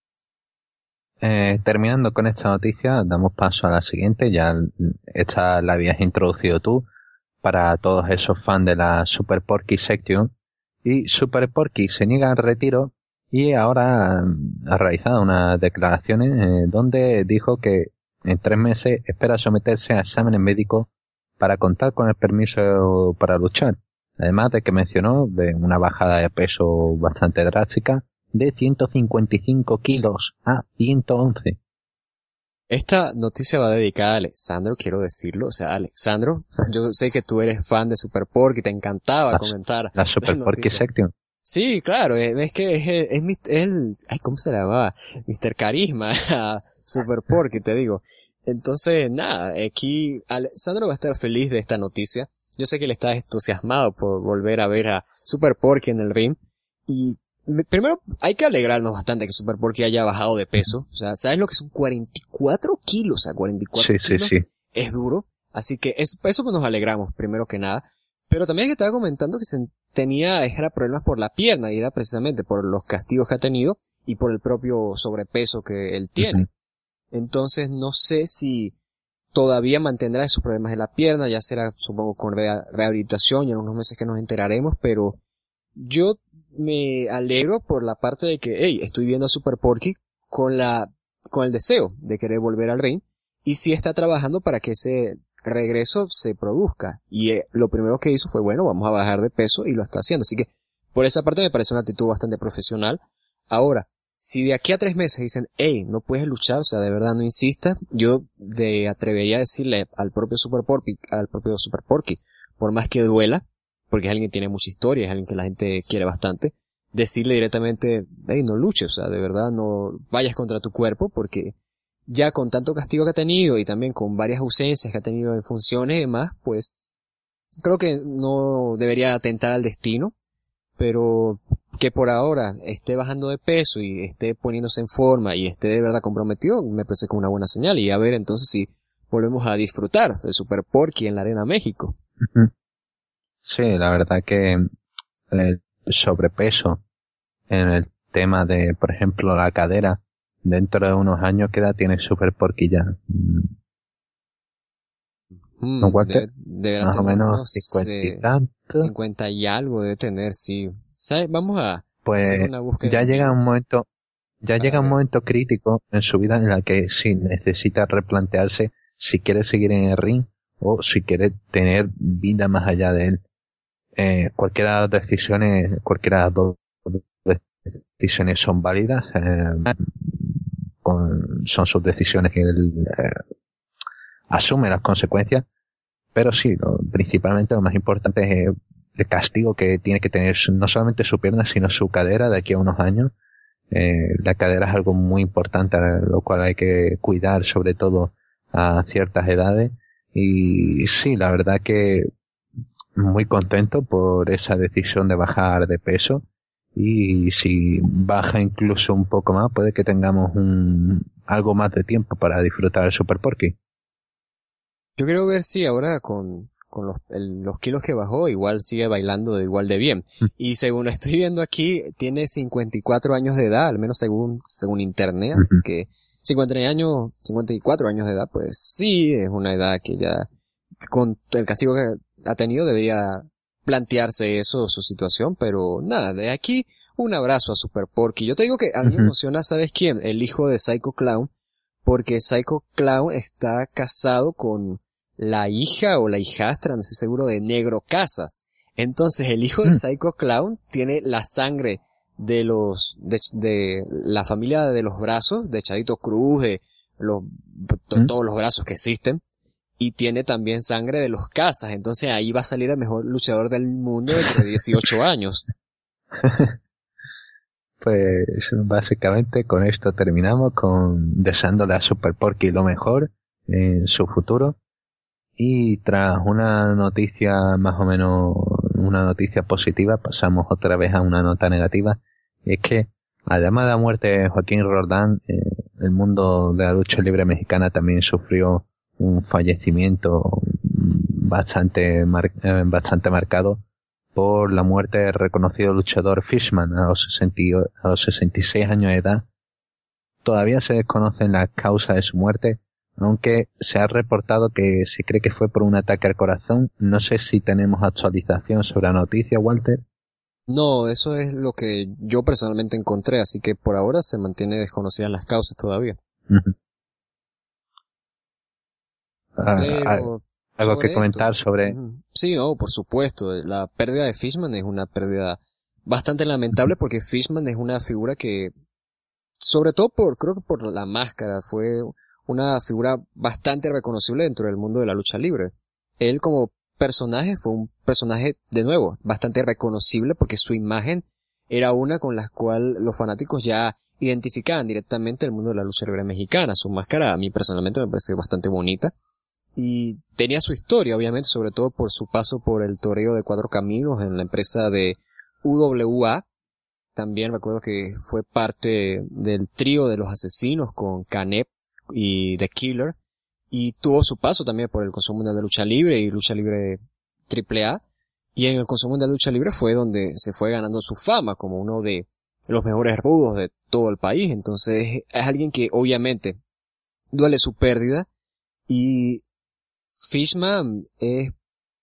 Eh, terminando con esta noticia, damos paso a la siguiente. Ya esta la habías introducido tú para todos esos fans de la Super Porky Section. Y Super Porky se niega al retiro y ahora ha realizado unas declaraciones eh, donde dijo que en tres meses espera someterse a exámenes médicos para contar con el permiso para luchar. Además de que mencionó de una bajada de peso bastante drástica de ciento cincuenta y cinco kilos a ciento once. Esta noticia va dedicada a Alexandro, quiero decirlo. O sea, Alexandro, yo sé que tú eres fan de Super Porky, te encantaba la, comentar. La Super Porky Section. Sí, claro, es, es que es, es, es, es el, ay, ¿cómo se llamaba? mister Carisma, Super Porky, te digo. Entonces, nada, aquí Alexandro va a estar feliz de esta noticia. Yo sé que él está entusiasmado por volver a ver a Super Porky en el ring. Y primero, hay que alegrarnos bastante que Super Porky haya bajado de peso. O sea, ¿sabes lo que son cuarenta y cuatro kilos? A cuarenta y cuatro sí, kilos. Sí, sí, sí. Es duro. Así que eso, eso pues nos alegramos, primero que nada. Pero también que estaba comentando que se tenía, era problemas por la pierna y era precisamente por los castigos que ha tenido y por el propio sobrepeso que él tiene. Uh-huh. Entonces, no sé si todavía mantendrá esos problemas en la pierna, ya será, supongo, con rea- rehabilitación, ya en unos meses que nos enteraremos, pero yo me alegro por la parte de que, hey, estoy viendo a Super Porky con la, con el deseo de querer volver al ring, y sí está trabajando para que ese regreso se produzca, y eh, lo primero que hizo fue, bueno, vamos a bajar de peso, y lo está haciendo, así que, por esa parte me parece una actitud bastante profesional. Ahora, si de aquí a tres meses dicen, hey, no puedes luchar, o sea, de verdad no insistas, yo de atrevería a decirle al propio Super Porky, al propio Super Porky, por más que duela, porque es alguien que tiene mucha historia, es alguien que la gente quiere bastante, decirle directamente, hey, no luches, o sea, de verdad no vayas contra tu cuerpo, porque ya con tanto castigo que ha tenido y también con varias ausencias que ha tenido en funciones y demás, pues creo que no debería atentar al destino, pero que por ahora esté bajando de peso y esté poniéndose en forma y esté de verdad comprometido, me parece como una buena señal, y a ver entonces si volvemos a disfrutar de Super Porky en la Arena México. Sí, la verdad que el sobrepeso en el tema de, por ejemplo, la cadera, dentro de unos años, ¿qué edad tiene Super Porky ya? Mm, ¿No, Walter? de, de más o menos no cincuenta sé, y tanto. cincuenta y algo debe tener, sí. ¿Sabes? Vamos a pues hacer una búsqueda. Ya llega un momento, ya llega un ver. momento crítico en su vida en la que sí necesita replantearse si quiere seguir en el ring o si quiere tener vida más allá de él. Eh, cualquiera de las decisiones, cualquiera de las dos decisiones son válidas, eh, con, son sus decisiones que él eh, asume las consecuencias, pero sí, lo, principalmente lo más importante es el castigo que tiene que tener no solamente su pierna sino su cadera de aquí a unos años, Eh, la cadera es algo muy importante, lo cual hay que cuidar, sobre todo a ciertas edades. Y sí, la verdad que muy contento por esa decisión de bajar de peso. Y si baja incluso un poco más, puede que tengamos un algo más de tiempo para disfrutar del Super Porky. Yo quiero ver si ahora con, con los, el, los kilos que bajó, igual sigue bailando de igual de bien. Mm. Y según estoy viendo aquí, tiene cincuenta y cuatro años de edad, al menos según, según internet, uh-huh. Así que cincuenta años, cincuenta y cuatro años de edad, pues sí, es una edad que ya, con el castigo que ha tenido, debería plantearse eso, su situación, pero nada, de aquí un abrazo a Super Porky. Yo te digo que a mí me emociona, ¿sabes quién? El hijo de Psycho Clown, porque Psycho Clown está casado con la hija o la hijastra, no estoy seguro, de Negro Casas. Entonces el hijo de Psycho Clown tiene la sangre de los, de, de la familia de los brazos, de Chavito Cruz, de los, de todos los brazos que existen. Y tiene también sangre de los Casas, entonces ahí va a salir el mejor luchador del mundo de dieciocho años. Pues básicamente con esto terminamos, con deseándole a Super Porky lo mejor en su futuro. Y tras una noticia más o menos, una noticia positiva, pasamos otra vez a una nota negativa. Y es que a la llamada muerte de Joaquín Roldán, eh, el mundo de la lucha libre mexicana también sufrió un fallecimiento bastante mar, eh, bastante marcado por la muerte del reconocido luchador Fishman a los, sesenta, a los sesenta y seis años de edad. Todavía se desconocen las causas de su muerte, aunque se ha reportado que se cree que fue por un ataque al corazón. No sé si tenemos actualización sobre la noticia, Walter. No, eso es lo que yo personalmente encontré, así que por ahora se mantiene desconocidas las causas todavía. Uh-huh. Pero algo que comentar esto, sobre... Sí, no, por supuesto. La pérdida de Fishman es una pérdida bastante lamentable porque Fishman es una figura que, sobre todo por, creo que por la máscara, fue una figura bastante reconocible dentro del mundo de la lucha libre. Él como personaje fue un personaje, de nuevo, bastante reconocible porque su imagen era una con la cual los fanáticos ya identificaban directamente el mundo de la lucha libre mexicana. Su máscara a mí personalmente me parece bastante bonita. Y tenía su historia, obviamente, sobre todo por su paso por el toreo de Cuatro Caminos en la empresa de U W A. También recuerdo que fue parte del trío de los asesinos con Canek y The Killer. Y tuvo su paso también por el Consejo Mundial de Lucha Libre y Lucha Libre triple A. Y en el Consejo Mundial de Lucha Libre fue donde se fue ganando su fama como uno de los mejores rudos de todo el país. Entonces es alguien que obviamente duele su pérdida. Y Fishman es,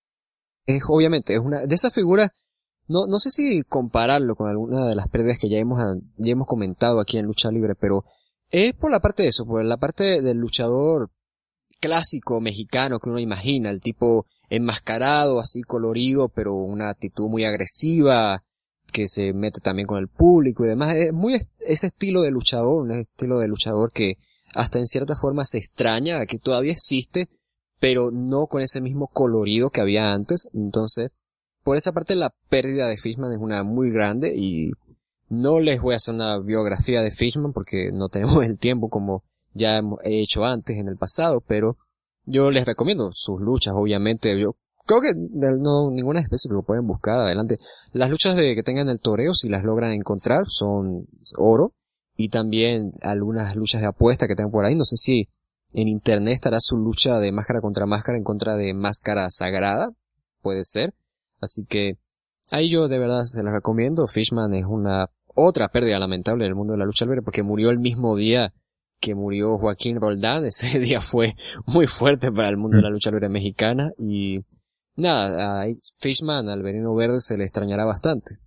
es obviamente, es una de esas figuras, no, no sé si compararlo con alguna de las pérdidas que ya hemos, ya hemos comentado aquí en Lucha Libre, pero es por la parte de eso, por la parte del luchador clásico mexicano que uno imagina, el tipo enmascarado, así colorido, pero una actitud muy agresiva, que se mete también con el público y demás. Es muy ese estilo de luchador, un estilo de luchador que hasta en cierta forma se extraña, que todavía existe, pero no con ese mismo colorido que había antes. Entonces, por esa parte la pérdida de Fishman es una muy grande y no les voy a hacer una biografía de Fishman porque no tenemos el tiempo como ya he hecho antes en el pasado, pero yo les recomiendo sus luchas, obviamente. Yo creo que no ninguna especie que pueden buscar adelante. Las luchas de que tengan el toreo, si las logran encontrar, son oro. Y también algunas luchas de apuesta que tengan por ahí. No sé si en internet estará su lucha de máscara contra máscara en contra de Máscara Sagrada. Puede ser. Así que ahí yo de verdad se las recomiendo. Fishman es una otra pérdida lamentable en el mundo de la lucha libre porque murió el mismo día que murió Joaquín Roldán. Ese día fue muy fuerte para el mundo de la lucha libre mexicana. Y nada, a Fishman, al Veneno Verde, se le extrañará bastante.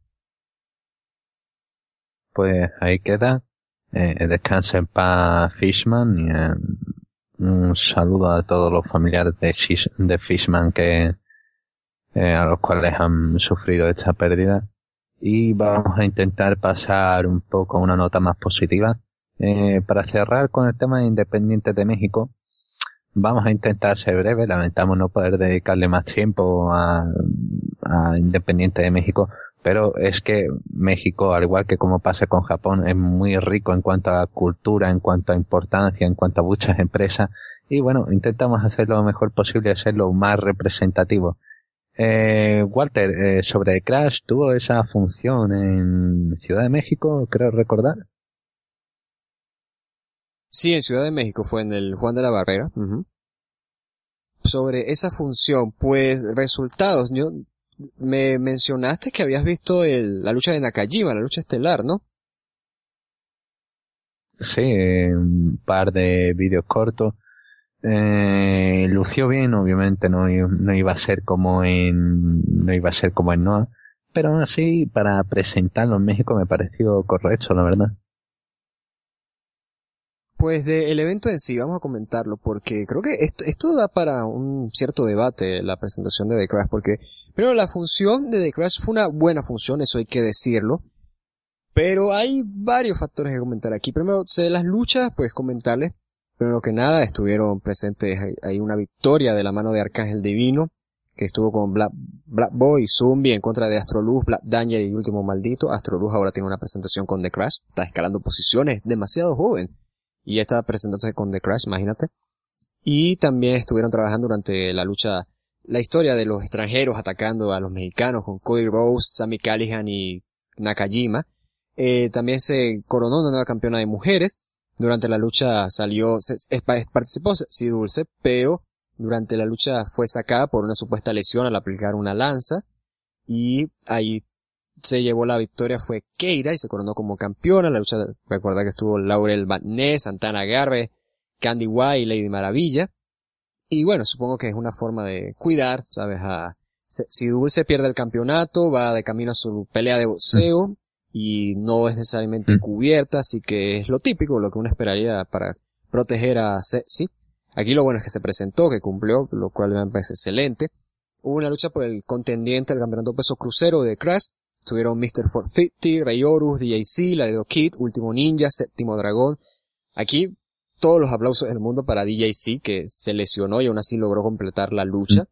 Pues ahí queda. Eh, descansa en paz Fishman y eh, un saludo a todos los familiares de, de Fishman que eh, a los cuales han sufrido esta pérdida. Y vamos a intentar pasar un poco a una nota más positiva. Eh, para cerrar con el tema de Independiente de México, vamos a intentar ser breve. Lamentamos no poder dedicarle más tiempo a, a Independiente de México, Pero es que México, al igual que como pasa con Japón, es muy rico en cuanto a cultura, en cuanto a importancia, en cuanto a muchas empresas. Y bueno, intentamos hacer lo mejor posible, ser lo más representativo. Eh, Walter, eh, sobre Crash, ¿tuvo esa función en Ciudad de México, creo recordar? Sí, en Ciudad de México fue en el Juan de la Barrera. Uh-huh. Sobre esa función, pues, resultados, yo, me mencionaste que habías visto el, la lucha de Nakajima, la lucha estelar, ¿no? Sí, un par de vídeos cortos. Eh, lució bien, obviamente no, no iba a ser como en, no iba a ser como en Noah, pero aún así, para presentarlo en México me pareció correcto, la verdad. Pues del evento en sí, vamos a comentarlo, porque creo que esto, esto da para un cierto debate, la presentación de The Crash, porque primero la función de The Crash fue una buena función, eso hay que decirlo, pero hay varios factores que comentar aquí. Primero, de las luchas, pues comentarles, primero que nada, estuvieron presentes, hay, hay una victoria de la mano de Arcángel Divino, que estuvo con Black, Black Boy y Zumbi en contra de Astroluz, Black Danger y Último Maldito. Astroluz ahora tiene una presentación con The Crash, está escalando posiciones, demasiado joven. Y ya estaba presentándose con The Crash, imagínate. Y también estuvieron trabajando durante la lucha, la historia de los extranjeros atacando a los mexicanos con Cody Rhodes, Sami Callihan y Nakajima. Eh, también se coronó una nueva campeona de mujeres. Durante la lucha salió, se, es, participó sí Dulce, pero durante la lucha fue sacada por una supuesta lesión al aplicar una lanza. Y ahí se llevó la victoria fue Keira y se coronó como campeona. La lucha, recuerda que estuvo Laurel Batnés, Santana Garbe, Candy White y Lady Maravilla. Y bueno, supongo que es una forma de cuidar, ¿sabes? A, si Dulce pierde el campeonato, va de camino a su pelea de boxeo mm. y no es necesariamente mm. cubierta, así que es lo típico, lo que uno esperaría para proteger a Sexy. Aquí lo bueno es que se presentó, que cumplió, lo cual me parece excelente. Hubo una lucha por el contendiente del campeonato peso crucero de Crash. Estuvieron mister cuatrocientos cincuenta, Rey Horus, D J C, Laredo Kid, Último Ninja, Séptimo Dragón. Aquí todos los aplausos del mundo para D J C, que se lesionó y aún así logró completar la lucha. Mm.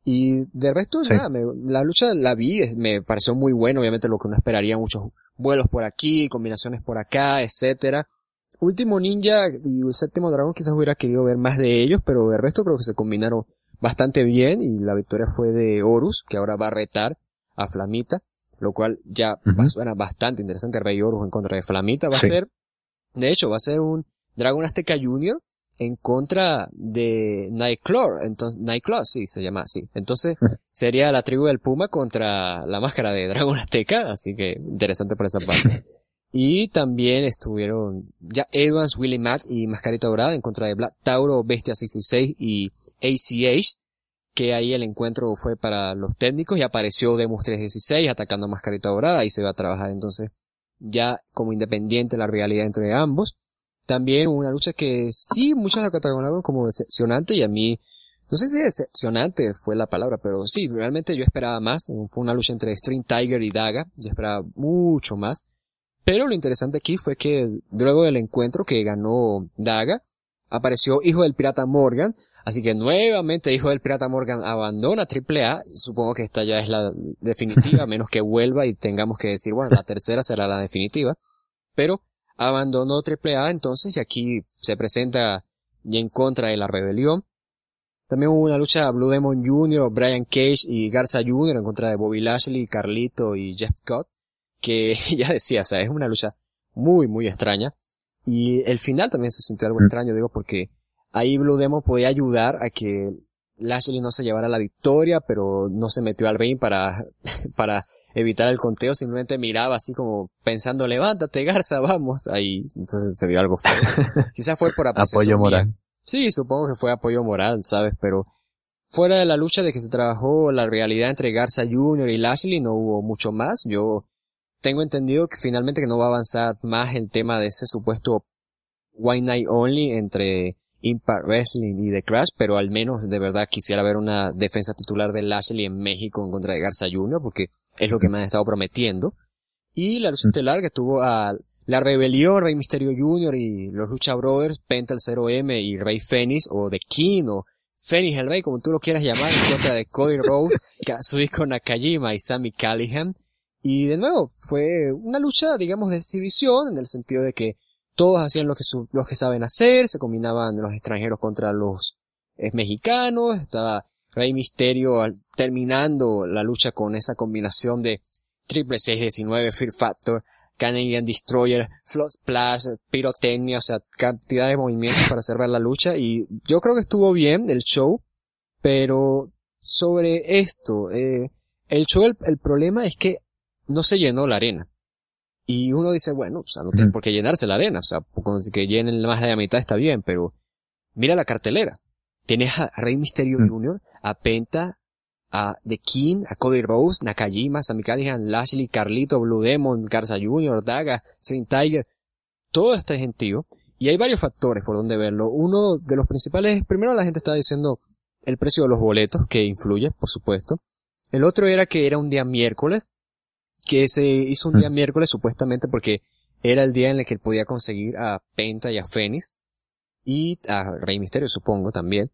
Y de resto, sí. nada, me, la lucha la vi, me pareció muy buena, obviamente lo que uno esperaría, muchos vuelos por aquí, combinaciones por acá, etcétera. Último Ninja y Séptimo Dragón quizás hubiera querido ver más de ellos, pero de resto creo que se combinaron bastante bien y la victoria fue de Horus, que ahora va a retar a Flamita. Lo cual ya uh-huh. suena bastante interesante. Rey Horus en contra de Flamita va sí. a ser, de hecho, va a ser un Dragon Azteca Junior en contra de Nightclaw. Entonces, Nightclaw, sí, se llama así. Entonces, sería la tribu del Puma contra la máscara de Dragon Azteca, así que interesante por esa parte. Y también estuvieron ya Evans, Willie Matt y Mascarita Dorada en contra de Black Tauro, Bestia sesenta y seis y A C H. Que ahí el encuentro fue para los técnicos y apareció Demus trescientos dieciséis atacando a Mascarita Dorada y se va a trabajar entonces ya como independiente la rivalidad entre ambos. También hubo una lucha que sí, muchos la catalogaron como decepcionante y a mí, no sé si decepcionante fue la palabra, pero sí, realmente yo esperaba más. Fue una lucha entre Stream Tiger y Daga, yo esperaba mucho más. Pero lo interesante aquí fue que luego del encuentro que ganó Daga, apareció Hijo del Pirata Morgan. Así que nuevamente Hijo del Pirata Morgan abandona Triple A. Supongo que esta ya es la definitiva, a menos que vuelva y tengamos que decir, bueno, la tercera será la definitiva. Pero abandonó Triple A entonces y aquí se presenta ya en contra de la rebelión. También hubo una lucha Blue Demon junior, Brian Cage y Garza junior en contra de Bobby Lashley, Carlito y Jeff Cobb. Que ya decía, o sea, es una lucha muy, muy extraña. Y el final también se sintió algo extraño, digo, porque ahí Blue Demon podía ayudar a que Lashley no se llevara la victoria, pero no se metió al ring para, para evitar el conteo, simplemente miraba así como pensando, levántate Garza, vamos, ahí, entonces se vio algo feo. Quizás fue por apoyo moral. Sí, supongo que fue apoyo moral, ¿sabes? Pero fuera de la lucha de que se trabajó la rivalidad entre Garza junior y Lashley, no hubo mucho más. Yo tengo entendido que finalmente que no va a avanzar más el tema de ese supuesto One Night Only entre Impact Wrestling y The Crash, pero al menos de verdad quisiera ver una defensa titular de Lashley en México en contra de Garza junior, porque es lo que me han estado prometiendo. Y la lucha estelar que tuvo a La Rebelión, Rey Misterio junior y los Lucha Brothers, Penta el cero eme y Rey Fénix, o The King, o Fénix el Rey, como tú lo quieras llamar, en contra de Cody Rhodes, Kazuhiko Nakajima y Sami Callihan. Y de nuevo, fue una lucha, digamos, de exhibición, en el sentido de que todos hacían lo que su, lo que saben hacer, se combinaban los extranjeros contra los eh, mexicanos, estaba Rey Mysterio al, terminando la lucha con esa combinación de Triple seis diecinueve, Fear Factor, Canadian Destroyer, Flood Splash, pirotecnia, o sea, cantidad de movimientos para cerrar la lucha, y yo creo que estuvo bien el show, pero sobre esto, eh, el show, el, el problema es que no se llenó la arena. Y uno dice, bueno, o sea, no tiene por qué llenarse la arena, o sea, con que llenen más de la mitad está bien, pero mira la cartelera. Tienes a Rey Mysterio junior, a Penta, a The King, a Cody Rhodes, Nakajima, Sami Callihan, Lashley, Carlito, Blue Demon, Garza junior, Daga, Dream Tiger, todo este gentío. Y hay varios factores por donde verlo. Uno de los principales, primero la gente estaba diciendo el precio de los boletos, que influye, por supuesto. El otro era que era un día miércoles, que se hizo un día miércoles supuestamente porque era el día en el que él podía conseguir a Penta y a Fénix, y a Rey Mysterio supongo también.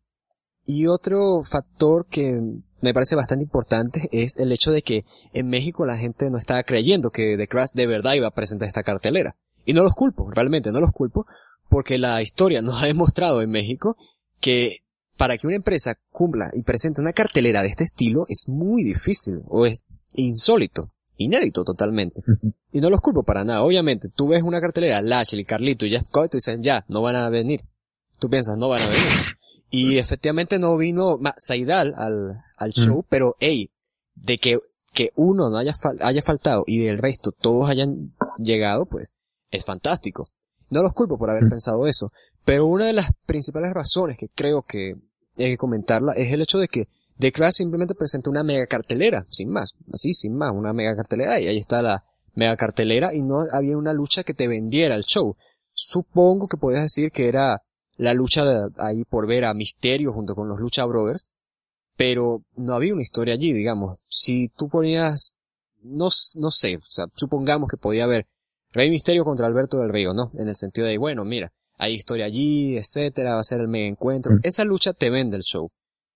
Y otro factor que me parece bastante importante es el hecho de que en México la gente no estaba creyendo que The Crash de verdad iba a presentar esta cartelera. Y no los culpo, realmente no los culpo, porque la historia nos ha demostrado en México que para que una empresa cumpla y presente una cartelera de este estilo es muy difícil, o es insólito, inédito totalmente. Y no los culpo para nada. Obviamente, tú ves una cartelera, Lashley, Carlito y Jeff Cobb, y tú dices, ya, no van a venir. Tú piensas, no van a venir. Y efectivamente no vino Saidal al, al show, mm. pero hey, de que, que uno no haya, fal- haya faltado y del resto todos hayan llegado, pues, es fantástico. No los culpo por haber mm. pensado eso, pero una de las principales razones que creo que hay que comentarla es el hecho de que The Crash simplemente presentó una mega cartelera, sin más, así, sin más, una mega cartelera, y ahí está la mega cartelera, y no había una lucha que te vendiera el show. Supongo que podías decir que era la lucha de ahí por ver a Mysterio junto con los Lucha Brothers, pero no había una historia allí, digamos. Si tú ponías, no, no sé, o sea, supongamos que podía haber Rey Mysterio contra Alberto del Río, ¿no? En el sentido de, bueno, mira, hay historia allí, etcétera, va a ser el mega encuentro. Mm. Esa lucha te vende el show.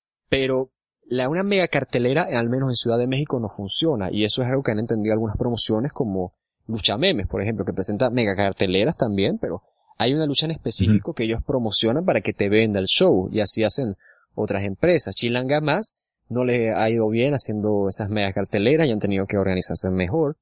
Pero la, una mega cartelera, al menos en Ciudad de México, no funciona, y eso es algo que han entendido algunas promociones como Lucha Memes, por ejemplo, que presenta mega carteleras también, pero hay una lucha en específico uh-huh. que ellos promocionan para que te venda el show, y así hacen otras empresas. Chilanga más no le ha ido bien haciendo esas mega carteleras y han tenido que organizarse mejor.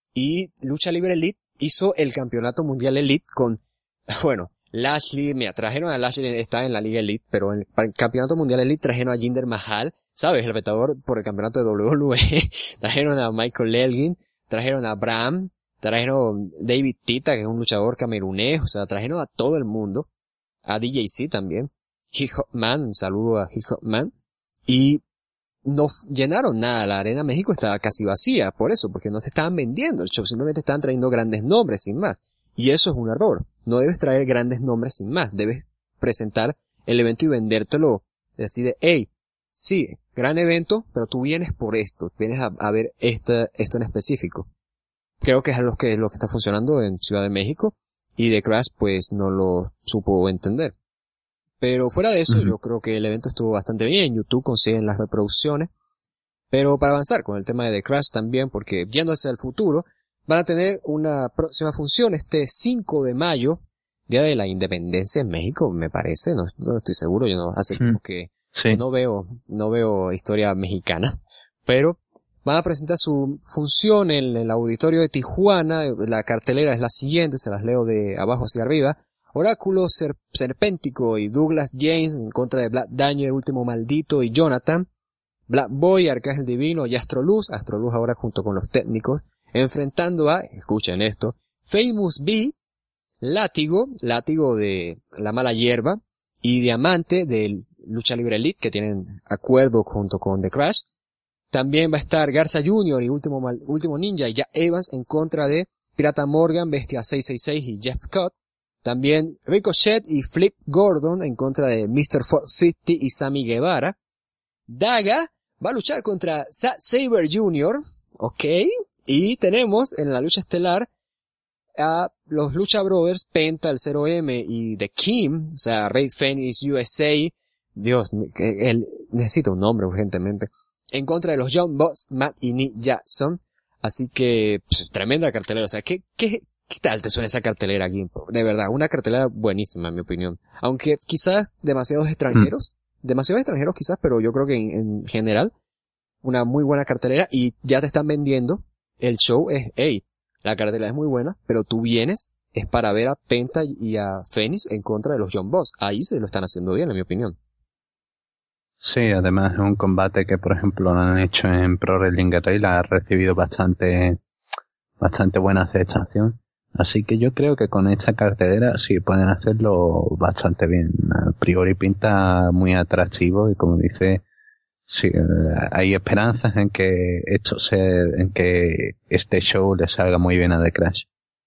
Y Lucha Libre Elite hizo el campeonato mundial Elite con, bueno, Lashley, me trajeron a Lashley, está en la Liga Elite, pero en el campeonato mundial Elite trajeron a Jinder Mahal, ¿sabes? El retador por el campeonato de W W E, trajeron a Michael Elgin, trajeron a Bram, trajeron David Tita, que es un luchador camerunés, o sea, trajeron a todo el mundo, a D J C también, Hip Hop Man, un saludo a Hip Hop Man, y no llenaron nada, la Arena México estaba casi vacía, por eso, porque no se estaban vendiendo el show, simplemente estaban trayendo grandes nombres sin más, y eso es un error. No debes traer grandes nombres sin más, debes presentar el evento y vendértelo, así de, hey, sí, gran evento, pero tú vienes por esto, vienes a, a ver esta, esto en específico. Creo que es lo que, lo que está funcionando en Ciudad de México, y The Crash pues no lo supo entender. Pero fuera de eso, uh-huh. yo creo que el evento estuvo bastante bien, YouTube consiguen las reproducciones, pero para avanzar con el tema de The Crash también, porque yendo hacia el futuro, van a tener una próxima función este cinco de mayo, Día de la Independencia en México, me parece, no, no estoy seguro, yo no, hace uh-huh. tiempo que sí. no veo, no veo historia mexicana, pero van a presentar su función en el auditorio de Tijuana. La cartelera es la siguiente, se las leo de abajo hacia arriba. Oráculo Ser- Serpéntico y Douglas James en contra de Black Daniel, Último Maldito y Jonathan. Black Boy, Arcángel Divino y Astroluz, Astroluz ahora junto con los técnicos, enfrentando a, escuchen esto, Famous B, Látigo, Látigo de La Mala Hierba, y Diamante de Lucha Libre Elite, que tienen acuerdo junto con The Crash. También va a estar Garza junior y Último, Mal, Último Ninja y Jack Evans en contra de Pirata Morgan, Bestia seiscientos sesenta y seis y Jeff Cobb. También Ricochet y Flip Gordon en contra de mister cuatrocientos cincuenta y Sammy Guevara. Daga va a luchar contra Zack Sabre junior, ok. Y tenemos en la lucha estelar a los Lucha Brothers, Penta, el cero eme y The Kim, o sea, Ray Phoenix U S A. Dios, él necesita un nombre urgentemente. En contra de los Young Bucks, Matt y Nick Jackson, Así que, pues, tremenda cartelera. O sea, ¿qué, qué, qué tal te suena esa cartelera aquí? De verdad, una cartelera buenísima, en mi opinión. Aunque quizás demasiados extranjeros, mm. demasiados extranjeros quizás, pero yo creo que en, en general, una muy buena cartelera y ya te están vendiendo. El show es, hey, la cartelera es muy buena, pero tú vienes, es para ver a Penta y a Fénix en contra de los Young Bucks. Ahí se lo están haciendo bien, en mi opinión. Sí, además es un combate que, por ejemplo, lo han hecho en Pro Wrestling Guerrilla, ha recibido bastante, bastante buena aceptación. Así que yo creo que con esta cartelera sí pueden hacerlo bastante bien. A priori pinta muy atractivo y, como dice, sí, hay esperanzas en que esto se, en que este show le salga muy bien a The Crash.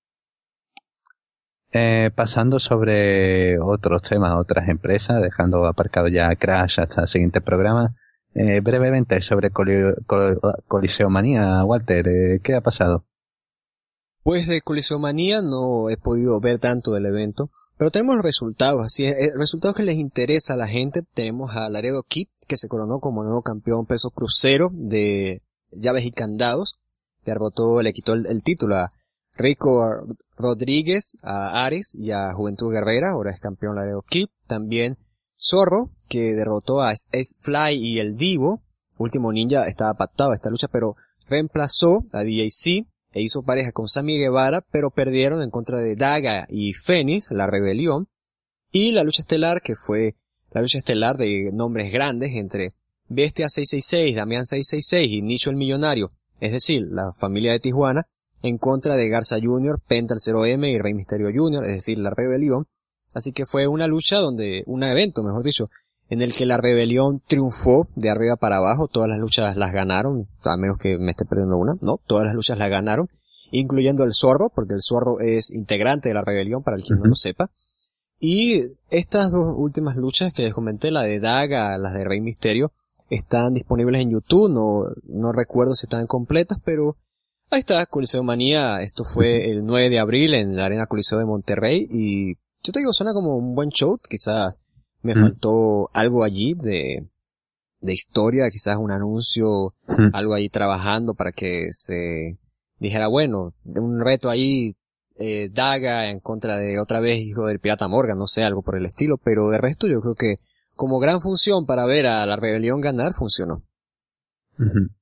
Eh, pasando sobre otros temas, otras empresas, dejando aparcado ya Crash hasta el siguiente programa, eh, brevemente sobre Coli- Col- Coliseomanía, Walter, eh, ¿qué ha pasado? Pues de Coliseomanía no he podido ver tanto del evento, pero tenemos los resultados, así es, resultados que les interesa a la gente. Tenemos a Laredo Kid, que se coronó como nuevo campeón peso crucero de llaves y candados, derrotó, le quitó el, el título a Rico Rodríguez, a Ares y a Juventud Guerrera, ahora es campeón Laredo Kid. También Zorro, que derrotó a Ace Fly y el Divo. Último Ninja estaba pactado esta lucha, pero reemplazó a D J C e hizo pareja con Sammy Guevara, pero perdieron en contra de Daga y Fénix, la rebelión. Y la lucha estelar, que fue la lucha estelar de nombres grandes entre Bestia seiscientos sesenta y seis, Damián seiscientos sesenta y seis y Nicho el Millonario, es decir, la familia de Tijuana, en contra de Garza junior, Penta el cero eme y Rey Misterio junior, es decir, la rebelión. Así que fue una lucha donde, un evento, mejor dicho, en el que la rebelión triunfó de arriba para abajo. Todas las luchas las ganaron, a menos que me esté perdiendo una, no, todas las luchas las ganaron, incluyendo el Zorro, porque el Zorro es integrante de la rebelión, para el quien uh-huh. no lo sepa. Y estas dos últimas luchas que les comenté, la de Daga, las de Rey Misterio, están disponibles en YouTube, no, no recuerdo si están completas, pero ahí está, Coliseomanía. Esto fue el nueve de abril en la Arena Coliseo de Monterrey y yo te digo, suena como un buen show. Quizás me mm. faltó algo allí de, de historia, quizás un anuncio, mm. algo ahí trabajando para que se dijera, bueno, un reto ahí, eh, Daga en contra de otra vez hijo del Pirata Morgan, no sé, algo por el estilo, pero de resto yo creo que como gran función para ver a la rebelión ganar, funcionó. Mm-hmm.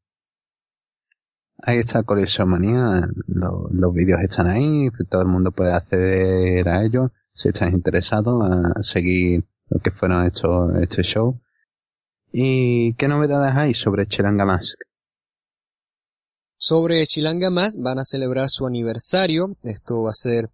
Ahí está Coliseomanía, los, los vídeos están ahí, todo el mundo puede acceder a ellos si estás interesado a seguir lo que fueron estos, este show. ¿Y qué novedades hay sobre Chilanga Mask? Sobre Chilanga Mask van a celebrar su aniversario. Esto va a ser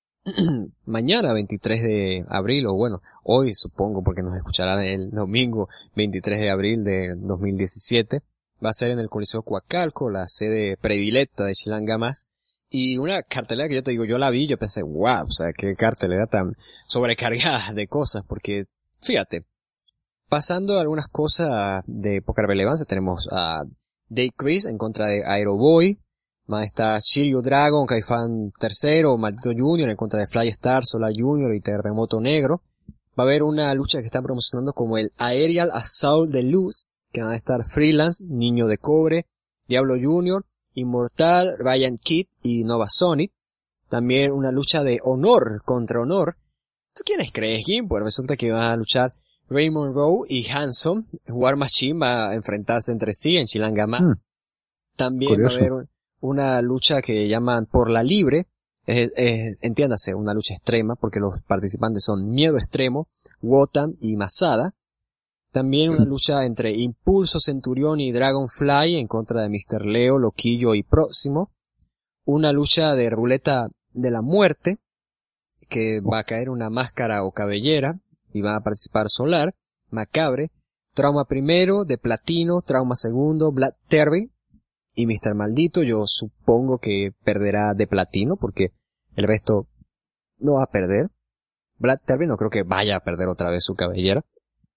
mañana, veintitrés de abril, o bueno, hoy supongo, porque nos escucharán el domingo veintitrés de abril de dos mil diecisiete. Va a ser en el Coliseo Coacalco, la sede predilecta de Chilanga Mask. Y una cartelera que yo te digo, yo la vi, yo pensé, wow, o sea, qué cartelera tan sobrecargada de cosas, porque, fíjate, pasando algunas cosas de poca relevancia, tenemos a Dave Chris en contra de Aeroboy, más está Shiryu Dragon, Caifán tercero, Maldito Junior en contra de Fly Star, Solar Junior y Terremoto Negro. Va a haber una lucha que están promocionando como el Aerial Assault de Luz, que van a estar Freelance, Niño de Cobre, Diablo Junior, Inmortal, Ryan Kidd y Nova Sonic. También una lucha de Honor contra Honor. ¿Tú quiénes crees, Jim? Pues resulta que van a luchar Raymond Rowe y Hanson. War Machine va a enfrentarse entre sí en Chilanga Mask. Hmm. También Curioso. Va a haber un, una lucha que llaman Por la Libre. Es, es, entiéndase, una lucha extrema porque los participantes son Miedo Extremo, Wotan y Masada. También una lucha entre Impulso Centurión y Dragonfly en contra de mister Leo, Loquillo y Próximo. Una lucha de Ruleta de la Muerte, que va a caer una máscara o cabellera y va a participar Solar, Macabre, Trauma Primero, de Platino, Trauma Segundo, Black Terry y mister Maldito. Yo supongo que perderá de Platino porque el resto no va a perder. Black Terry no creo que vaya a perder otra vez su cabellera.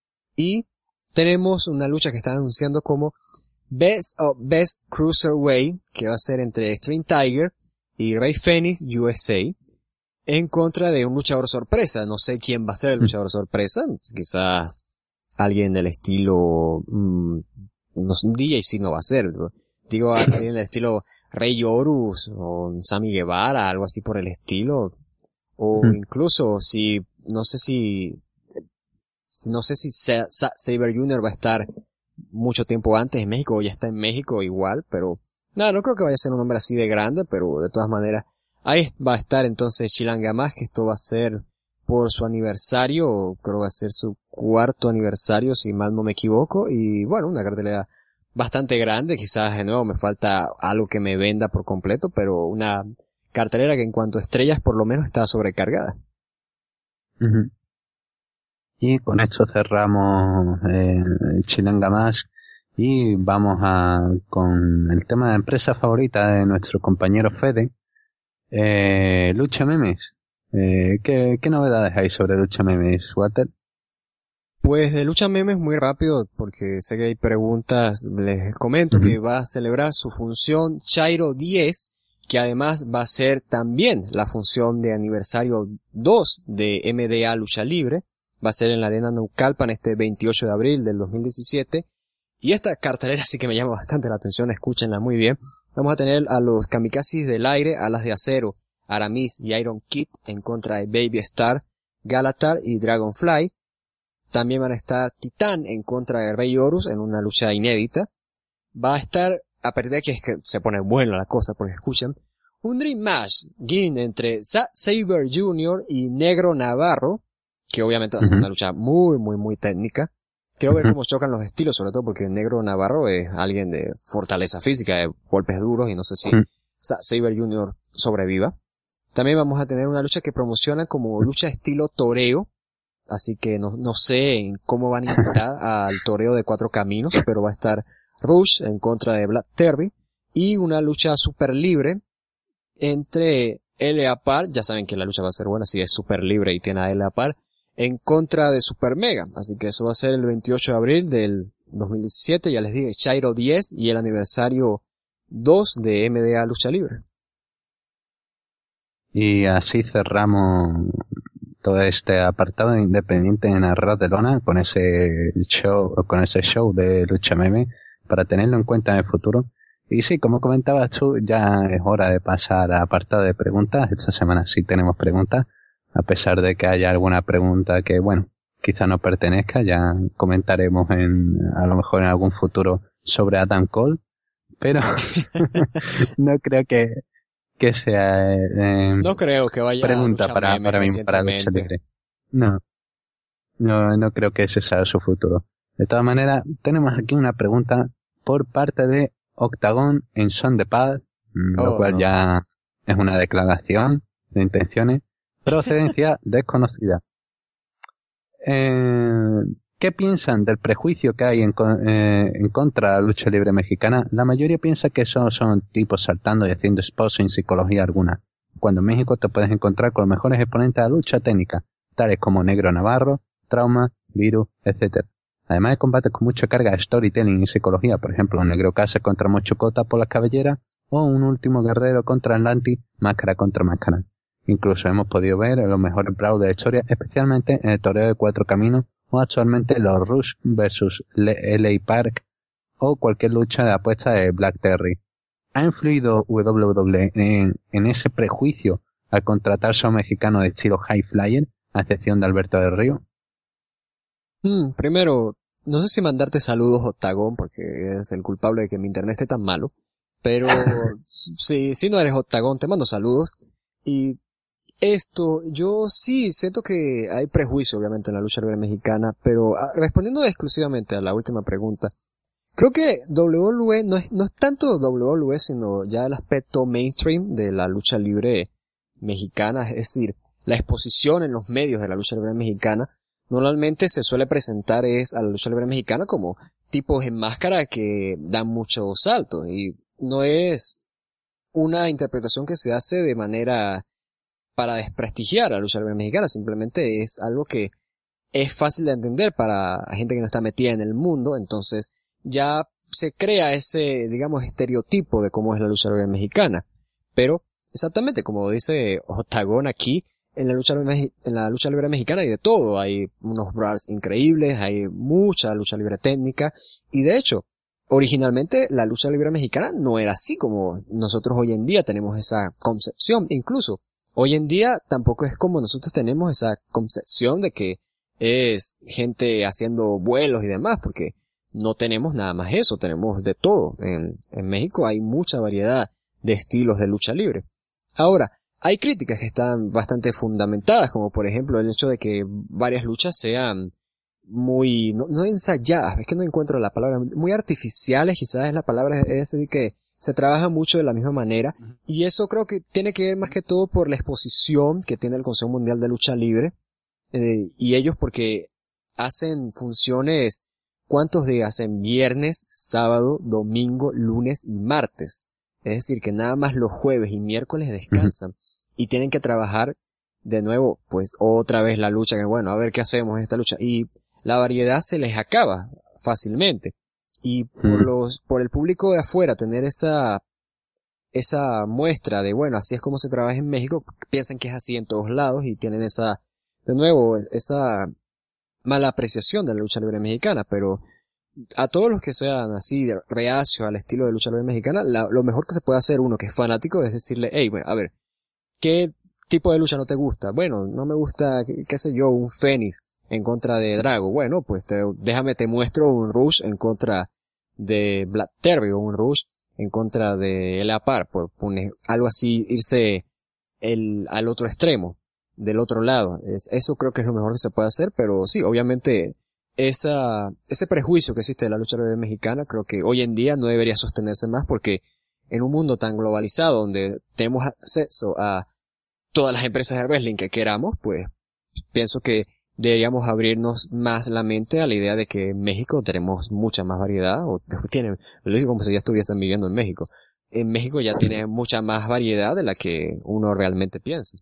Y tenemos una lucha que están anunciando como Best of Best Cruiserweight, que va a ser entre Extreme Tiger y Rey Fénix U S A, en contra de un luchador sorpresa. No sé quién va a ser el luchador sorpresa, quizás alguien del estilo, mmm, no, D J C no va a ser, digo alguien del estilo Rey Horus o Sammy Guevara, algo así por el estilo. O Hmm. incluso si, no sé si, si no sé si Sa- Sa- Saber junior va a estar mucho tiempo antes en México o ya está en México igual, pero nada, no creo que vaya a ser un hombre así de grande, pero de todas maneras, ahí va a estar entonces Chilanga Más, que esto va a ser por su aniversario, creo que va a ser su cuarto aniversario, si mal no me equivoco, y bueno, una cartelera bastante grande, quizás de nuevo me falta algo que me venda por completo, pero una cartelera que en cuanto a estrellas por lo menos está sobrecargada. Ujú. Y con esto cerramos eh, Chilanga Mask y vamos a con el tema de empresa favorita de nuestro compañero Fede, eh, Lucha Memes. Eh, ¿qué, ¿Qué novedades hay sobre Lucha Memes, Walter? Pues de Lucha Memes muy rápido, porque sé que hay preguntas, les comento Ujú. que va a celebrar su función Chairo diez, que además va a ser también la función de aniversario dos de M D A Lucha Libre, va a ser en la Arena Naucalpan este veintiocho de abril del dos mil diecisiete, y esta cartelera sí que me llama bastante la atención, escúchenla muy bien. Vamos a tener a los Kamikazes del Aire, Alas de Acero, Aramis y Iron Kid en contra de Baby Star, Galatar y Dragonfly. También van a estar Titán en contra de Rey Horus en una lucha inédita. Va a estar, a partir de aquí es que se pone buena la cosa, porque escuchen, un Dream Match Gin entre Zack Saber junior y Negro Navarro, que obviamente va a ser Ujú. una lucha muy, muy, muy técnica. Quiero ver Ujú. cómo chocan los estilos, sobre todo porque Negro Navarro es alguien de fortaleza física, de golpes duros, y no sé si Ujú. Zack Saber junior sobreviva. También vamos a tener una lucha que promociona como lucha estilo toreo, así que no, no sé en cómo van a imitar al toreo de cuatro caminos, pero va a estar Rush en contra de Black Terry, y una lucha super libre entre L A Par, ya saben que la lucha va a ser buena si es super libre y tiene a L A Par, en contra de Super Mega, así que eso va a ser el veintiocho de abril del dos mil diecisiete, ya les dije, Chairo diez y el aniversario dos de M D A Lucha Libre. Y así cerramos todo este apartado de Independiente en Arras de Lona con ese show, con ese show de Lucha Meme para tenerlo en cuenta en el futuro. Y sí, como comentabas tú, ya es hora de pasar a apartado de preguntas. Esta semana sí tenemos preguntas, a pesar de que haya alguna pregunta que, bueno, quizá no pertenezca, ya comentaremos en, a lo mejor en algún futuro sobre Adam Cole, pero no creo que, que sea, eh, No creo que vaya a pregunta Lucha para Memes ahora mismo para Lucha recientemente. Libre. No, no, no creo que ese sea su futuro. De todas maneras, tenemos aquí una pregunta por parte de Octagon en Son de Paz, mm, lo Oh, cual no. ya es una declaración de intenciones. Procedencia desconocida. Eh, ¿Qué piensan del prejuicio que hay en, con- eh, en contra de la lucha libre mexicana? La mayoría piensa que esos son tipos saltando y haciendo spots sin psicología alguna, cuando en México te puedes encontrar con los mejores exponentes de la lucha técnica, tales como Negro Navarro, Trauma, Virus, etcétera. Además de combates con mucha carga de storytelling y psicología, por ejemplo, un Negro Casa contra Mochocota por las cabelleras, o un Último Guerrero contra Atlantis, máscara contra máscara. Incluso hemos podido ver los mejores brawls de la historia, especialmente en el torneo de Cuatro Caminos, o actualmente los Rush versus L A Park, o cualquier lucha de apuesta de Black Terry. ¿Ha influido W W E en, en ese prejuicio al contratarse a un mexicano de estilo High Flyer, a excepción de Alberto del Río? Hmm, primero, no sé si mandarte saludos, Octagón, porque eres el culpable de que mi internet esté tan malo. Pero si, si no eres Octagón, te mando saludos. Y esto, yo sí siento que hay prejuicio, obviamente, en la lucha libre mexicana, pero ah, respondiendo exclusivamente a la última pregunta, creo que W W E no es, no es tanto W W E, sino ya el aspecto mainstream de la lucha libre mexicana, es decir, la exposición en los medios de la lucha libre mexicana. Normalmente se suele presentar es a la lucha libre mexicana como tipos en máscara que dan muchos saltos, y no es una interpretación que se hace de manera para desprestigiar a la lucha libre mexicana, simplemente es algo que es fácil de entender para gente que no está metida en el mundo, entonces ya se crea ese, digamos, estereotipo de cómo es la lucha libre mexicana. Pero, exactamente como dice Octagón aquí, en la lucha libre, en la lucha libre mexicana hay de todo, hay unos brawls increíbles, hay mucha lucha libre técnica, y de hecho, originalmente la lucha libre mexicana no era así como nosotros hoy en día tenemos esa concepción. Incluso hoy en día tampoco es como nosotros tenemos esa concepción de que es gente haciendo vuelos y demás, porque no tenemos nada más eso, tenemos de todo. En, en México hay mucha variedad de estilos de lucha libre. Ahora, hay críticas que están bastante fundamentadas, como por ejemplo el hecho de que varias luchas sean muy, no, no ensayadas, es que no encuentro la palabra, muy artificiales quizás es la palabra, es decir que se trabaja mucho de la misma manera, y eso creo que tiene que ver más que todo por la exposición que tiene el Consejo Mundial de Lucha Libre, eh, y ellos porque hacen funciones, ¿cuántos días hacen? Viernes, sábado, domingo, lunes y martes. Es decir, que nada más los jueves y miércoles descansan. Uh-huh. Y tienen que trabajar de nuevo, pues otra vez la lucha, que bueno, a ver qué hacemos en esta lucha. Y la variedad se les acaba fácilmente. Y por uh-huh. los, por el público de afuera tener esa, esa muestra de bueno, así es como se trabaja en México, piensan que es así en todos lados y tienen esa, de nuevo, esa mala apreciación de la lucha libre mexicana, pero a todos los que sean así de reacios al estilo de lucha libre mexicana, la, lo mejor que se puede hacer uno que es fanático es decirle, hey, bueno, a ver, ¿qué tipo de lucha no te gusta? Bueno, no me gusta, qué, qué sé yo, un Fénix en contra de Drago. Bueno, pues te, déjame te muestro un Rush en contra de Black Terry o un Rush en contra de L A P A R, por poner algo así, irse el, al otro extremo, del otro lado. Es, eso creo que es lo mejor que se puede hacer, pero sí, obviamente esa, ese prejuicio que existe de la lucha libre mexicana creo que hoy en día no debería sostenerse más porque en un mundo tan globalizado donde tenemos acceso a todas las empresas de wrestling que queramos, pues pienso que deberíamos abrirnos más la mente a la idea de que en México tenemos mucha más variedad, o tienen, lo digo como si ya estuviesen viviendo en México. En México ya tiene mucha más variedad de la que uno realmente piensa.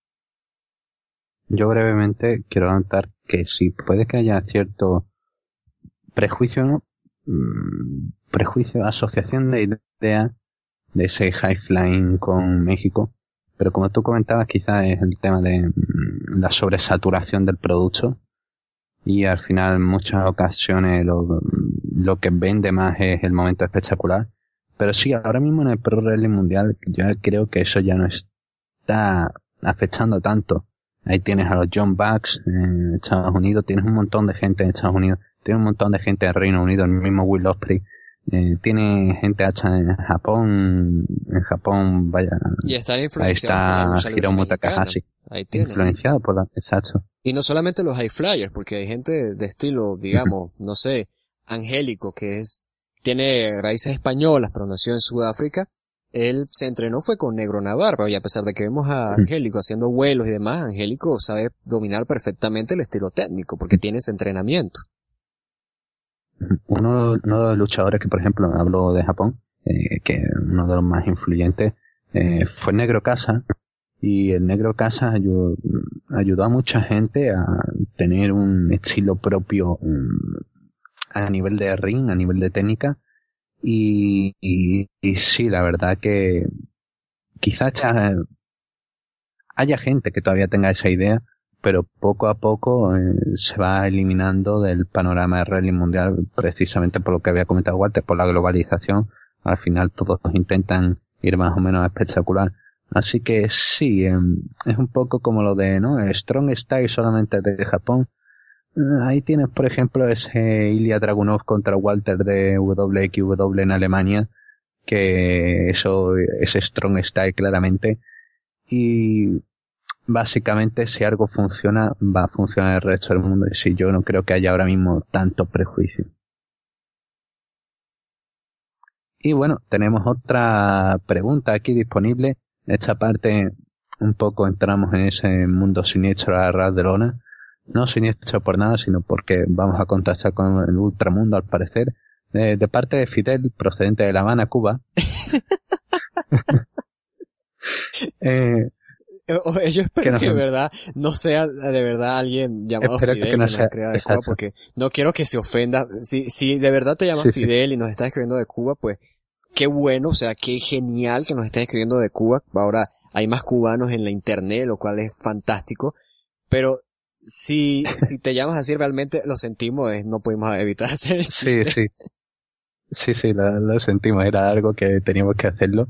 Yo brevemente quiero notar que sí, puede que haya cierto prejuicio, ¿no? Mm, prejuicio, asociación de idea de ese high flying con México, pero como tú comentabas, quizás es el tema de mm, la sobresaturación del producto y al final en muchas ocasiones lo, lo que vende más es el momento espectacular. Pero sí, ahora mismo en el Pro Wrestling Mundial yo creo que eso ya no está afectando tanto. Ahí tienes a los John Bucks en Estados Unidos, tienes un montón de gente en Estados Unidos, tienes un montón de gente en Reino Unido, el mismo Will Ospreay, eh, tiene gente hasta en Japón, en Japón, vaya, y están ahí influenciados está Hiromu Takahashi, ahí tiene, influenciado por la, exacto. Y no solamente los high flyers, porque hay gente de estilo, digamos, no sé, Angélico, que es, tiene raíces españolas, pero nació en Sudáfrica. Él se entrenó fue con Negro Navarro, y a pesar de que vemos a Angélico haciendo vuelos y demás, Angélico sabe dominar perfectamente el estilo técnico, porque tiene ese entrenamiento. Uno, uno de los luchadores que, por ejemplo, hablo de Japón, eh, que uno de los más influyentes, eh, fue Negro Casa, y el Negro Casa ayudó, ayudó a mucha gente a tener un estilo propio um, a nivel de ring, a nivel de técnica. Y, y, y sí, la verdad que quizás haya gente que todavía tenga esa idea, pero poco a poco eh, se va eliminando del panorama de wrestling mundial precisamente por lo que había comentado Walter, por la globalización. Al final todos intentan ir más o menos espectacular. Así que sí, eh, es un poco como lo de, ¿no? Strong Style solamente de Japón. Ahí tienes, por ejemplo, ese Ilya Dragunov contra Walter de W X W en Alemania, que eso es Strong Style claramente. Y básicamente, si algo funciona, va a funcionar el resto del mundo. Y sí, yo no creo que haya ahora mismo tanto prejuicio. Y bueno, tenemos otra pregunta aquí disponible. Esta parte, un poco entramos en ese mundo siniestro a ras de lona. No siniestro por nada, sino porque vamos a contactar con el ultramundo, al parecer, de, de parte de Fidel, procedente de La Habana, Cuba. eh, Yo espero que, que de verdad no sea de verdad alguien llamado Fidel que, no que nos escriba de Cuba, porque no quiero que se ofenda. Si, si de verdad te llamas sí, Fidel sí. y nos estás escribiendo de Cuba, pues qué bueno, o sea, qué genial que nos estés escribiendo de Cuba. Ahora hay más cubanos en la internet, lo cual es fantástico, pero Si, si te llamas así realmente lo sentimos, eh, no pudimos evitar hacer el chiste. Sí, sí. Sí, sí, lo, lo sentimos, era algo que teníamos que hacerlo.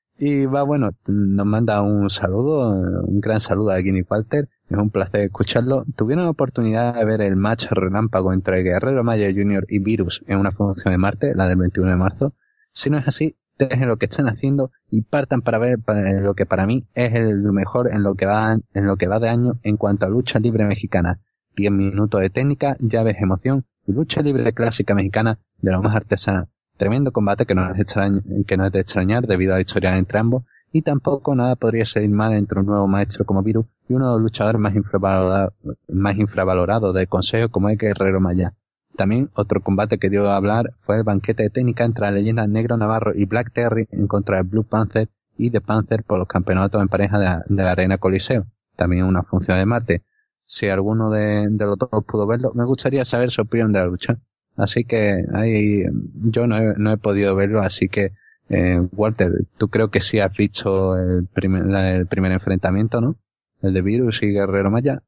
Y va, bueno, nos manda un saludo, un gran saludo a Guinea Walter. Es un placer escucharlo. Tuvieron la oportunidad de ver el match relámpago entre Guerrero Maya junior y Virus en una función de Marte, la del veintiuno de marzo. Si no es así, dejen lo que están haciendo y partan para ver lo que para mí es el mejor en lo que va, en lo que va de año en cuanto a lucha libre mexicana. Diez minutos de técnica, llaves, emoción y lucha libre clásica mexicana de lo más artesanal. Tremendo combate que no es extraño, que no es de extrañar debido a la historia entre ambos, y tampoco nada podría salir mal entre un nuevo maestro como Virus y uno de los luchadores más infravalorados, más infravalorados del consejo como es Guerrero Maya. También otro combate que dio a hablar fue el banquete de técnica entre la leyenda Negro Navarro y Black Terry en contra de Blue Panther y The Panther por los campeonatos en pareja de la, de la Arena Coliseo. También una función de Marte. Si alguno de, de los dos pudo verlo, me gustaría saber su opinión de la lucha. Así que ahí yo no he, no he podido verlo, así que eh, Walter, tú creo que sí has visto el primer, la, el primer enfrentamiento, ¿no? El de Virus y Guerrero Maya.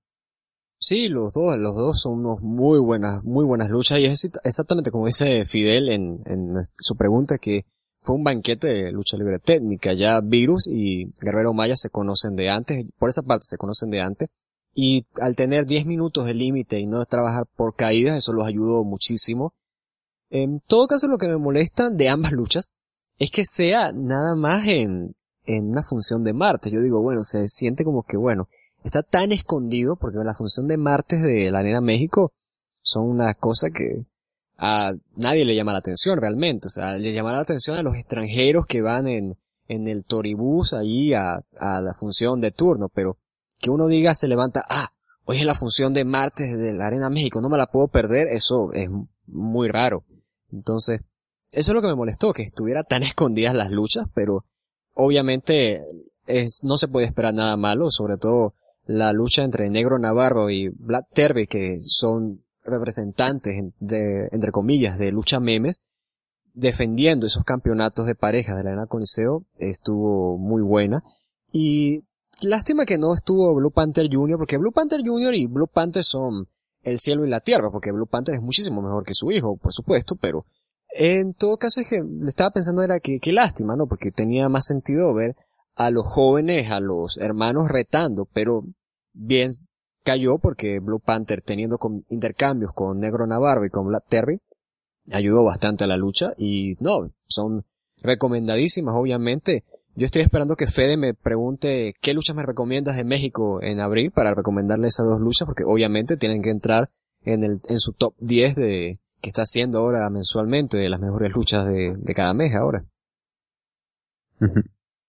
Sí, los dos, los dos son unos muy buenas, muy buenas luchas, y es exactamente como dice Fidel en, en su pregunta, que fue un banquete de lucha libre técnica. Ya Virus y Guerrero Maya se conocen de antes, por esa parte se conocen de antes, y al tener diez minutos de límite y no trabajar por caídas, eso los ayudó muchísimo. En todo caso, lo que me molesta de ambas luchas es que sea nada más en, en una función de martes. Yo digo, bueno, se siente como que, bueno, está tan escondido, porque la función de martes de la Arena México son una cosa que a nadie le llama la atención realmente. O sea, le llamará la atención a los extranjeros que van en, en el Toribús allí a, a la función de turno, pero que uno diga, se levanta, ah, hoy es la función de martes de la Arena México, no me la puedo perder, eso es muy raro. Entonces, eso es lo que me molestó, que estuviera tan escondidas las luchas, pero obviamente es, no se puede esperar nada malo, sobre todo la lucha entre Negro Navarro y Black Terry, que son representantes de, entre comillas, de lucha memes, defendiendo esos campeonatos de parejas de la Arena Coliseo, estuvo muy buena. Y lástima que no estuvo Blue Panther junior, porque Blue Panther junior y Blue Panther son el cielo y la tierra, porque Blue Panther es muchísimo mejor que su hijo, por supuesto, pero en todo caso es que le estaba pensando era que qué lástima, ¿no? Porque tenía más sentido ver a los jóvenes, a los hermanos retando, pero bien cayó porque Blue Panther, teniendo con, intercambios con Negro Navarro y con Black Terry, ayudó bastante a la lucha, y no, son recomendadísimas, obviamente. Yo estoy esperando que Fede me pregunte qué luchas me recomiendas de México en abril para recomendarle esas dos luchas, porque obviamente tienen que entrar en el en su top diez de que está haciendo ahora mensualmente de las mejores luchas de, de cada mes ahora. Uh-huh.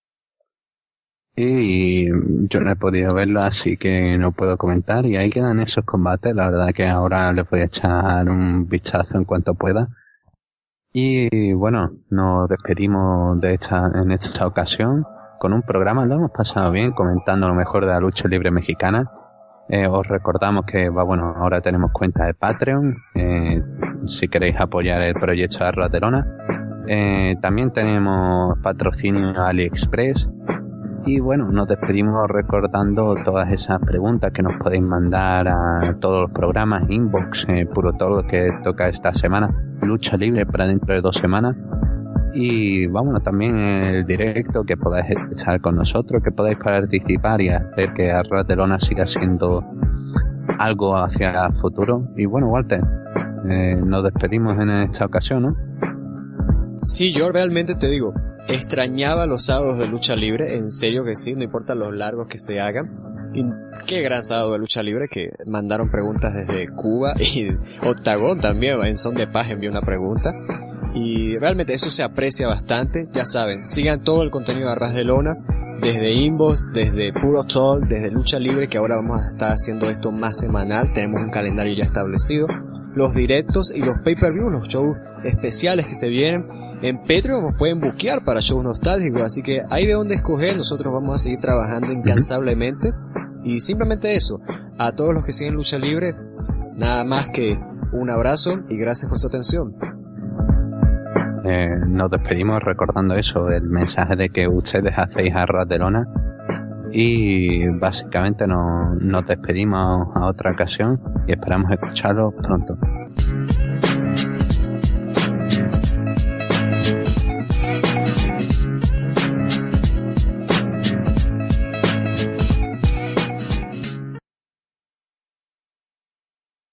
Y yo no he podido verlo, así que no puedo comentar, y ahí quedan esos combates. La verdad que ahora les voy a echar un vistazo en cuanto pueda. Y bueno, nos despedimos de esta, en esta ocasión con un programa. Lo hemos pasado bien comentando lo mejor de la lucha libre mexicana. Eh, os recordamos que, va, bueno, ahora tenemos cuenta de Patreon, eh, si queréis apoyar el proyecto de Arras de Lona. Eh, también tenemos patrocinio AliExpress. Y bueno, nos despedimos recordando todas esas preguntas que nos podéis mandar a todos los programas, inbox, eh, puro todo lo que toca esta semana, lucha libre para dentro de dos semanas. Y vámonos también el directo, que podáis estar con nosotros, que podáis participar y hacer que Arras de Lona siga siendo algo hacia el futuro. Y bueno, Walter, eh, nos despedimos en esta ocasión, ¿no? Sí, yo realmente te digo, extrañaba los sábados de lucha libre, en serio que sí, no importa los largos que se hagan. Y qué gran sábado de lucha libre, que mandaron preguntas desde Cuba, y Octagón también, en Son de Paz, envió una pregunta. Y realmente eso se aprecia bastante. Ya saben, sigan todo el contenido de Arras de Lona, desde Inbox, desde Puro Talk, desde Lucha Libre, que ahora vamos a estar haciendo esto más semanal, tenemos un calendario ya establecido, los directos y los pay-per-view, los shows especiales que se vienen. En Patreon nos pueden buquear para shows nostálgicos, así que hay de dónde escoger. Nosotros vamos a seguir trabajando incansablemente. Y simplemente eso, a todos los que siguen Lucha Libre, nada más que un abrazo y gracias por su atención. Eh, nos despedimos recordando eso, el mensaje de que ustedes hacéis Arras de Lona. Y básicamente nos, nos despedimos a otra ocasión y esperamos escucharlo pronto.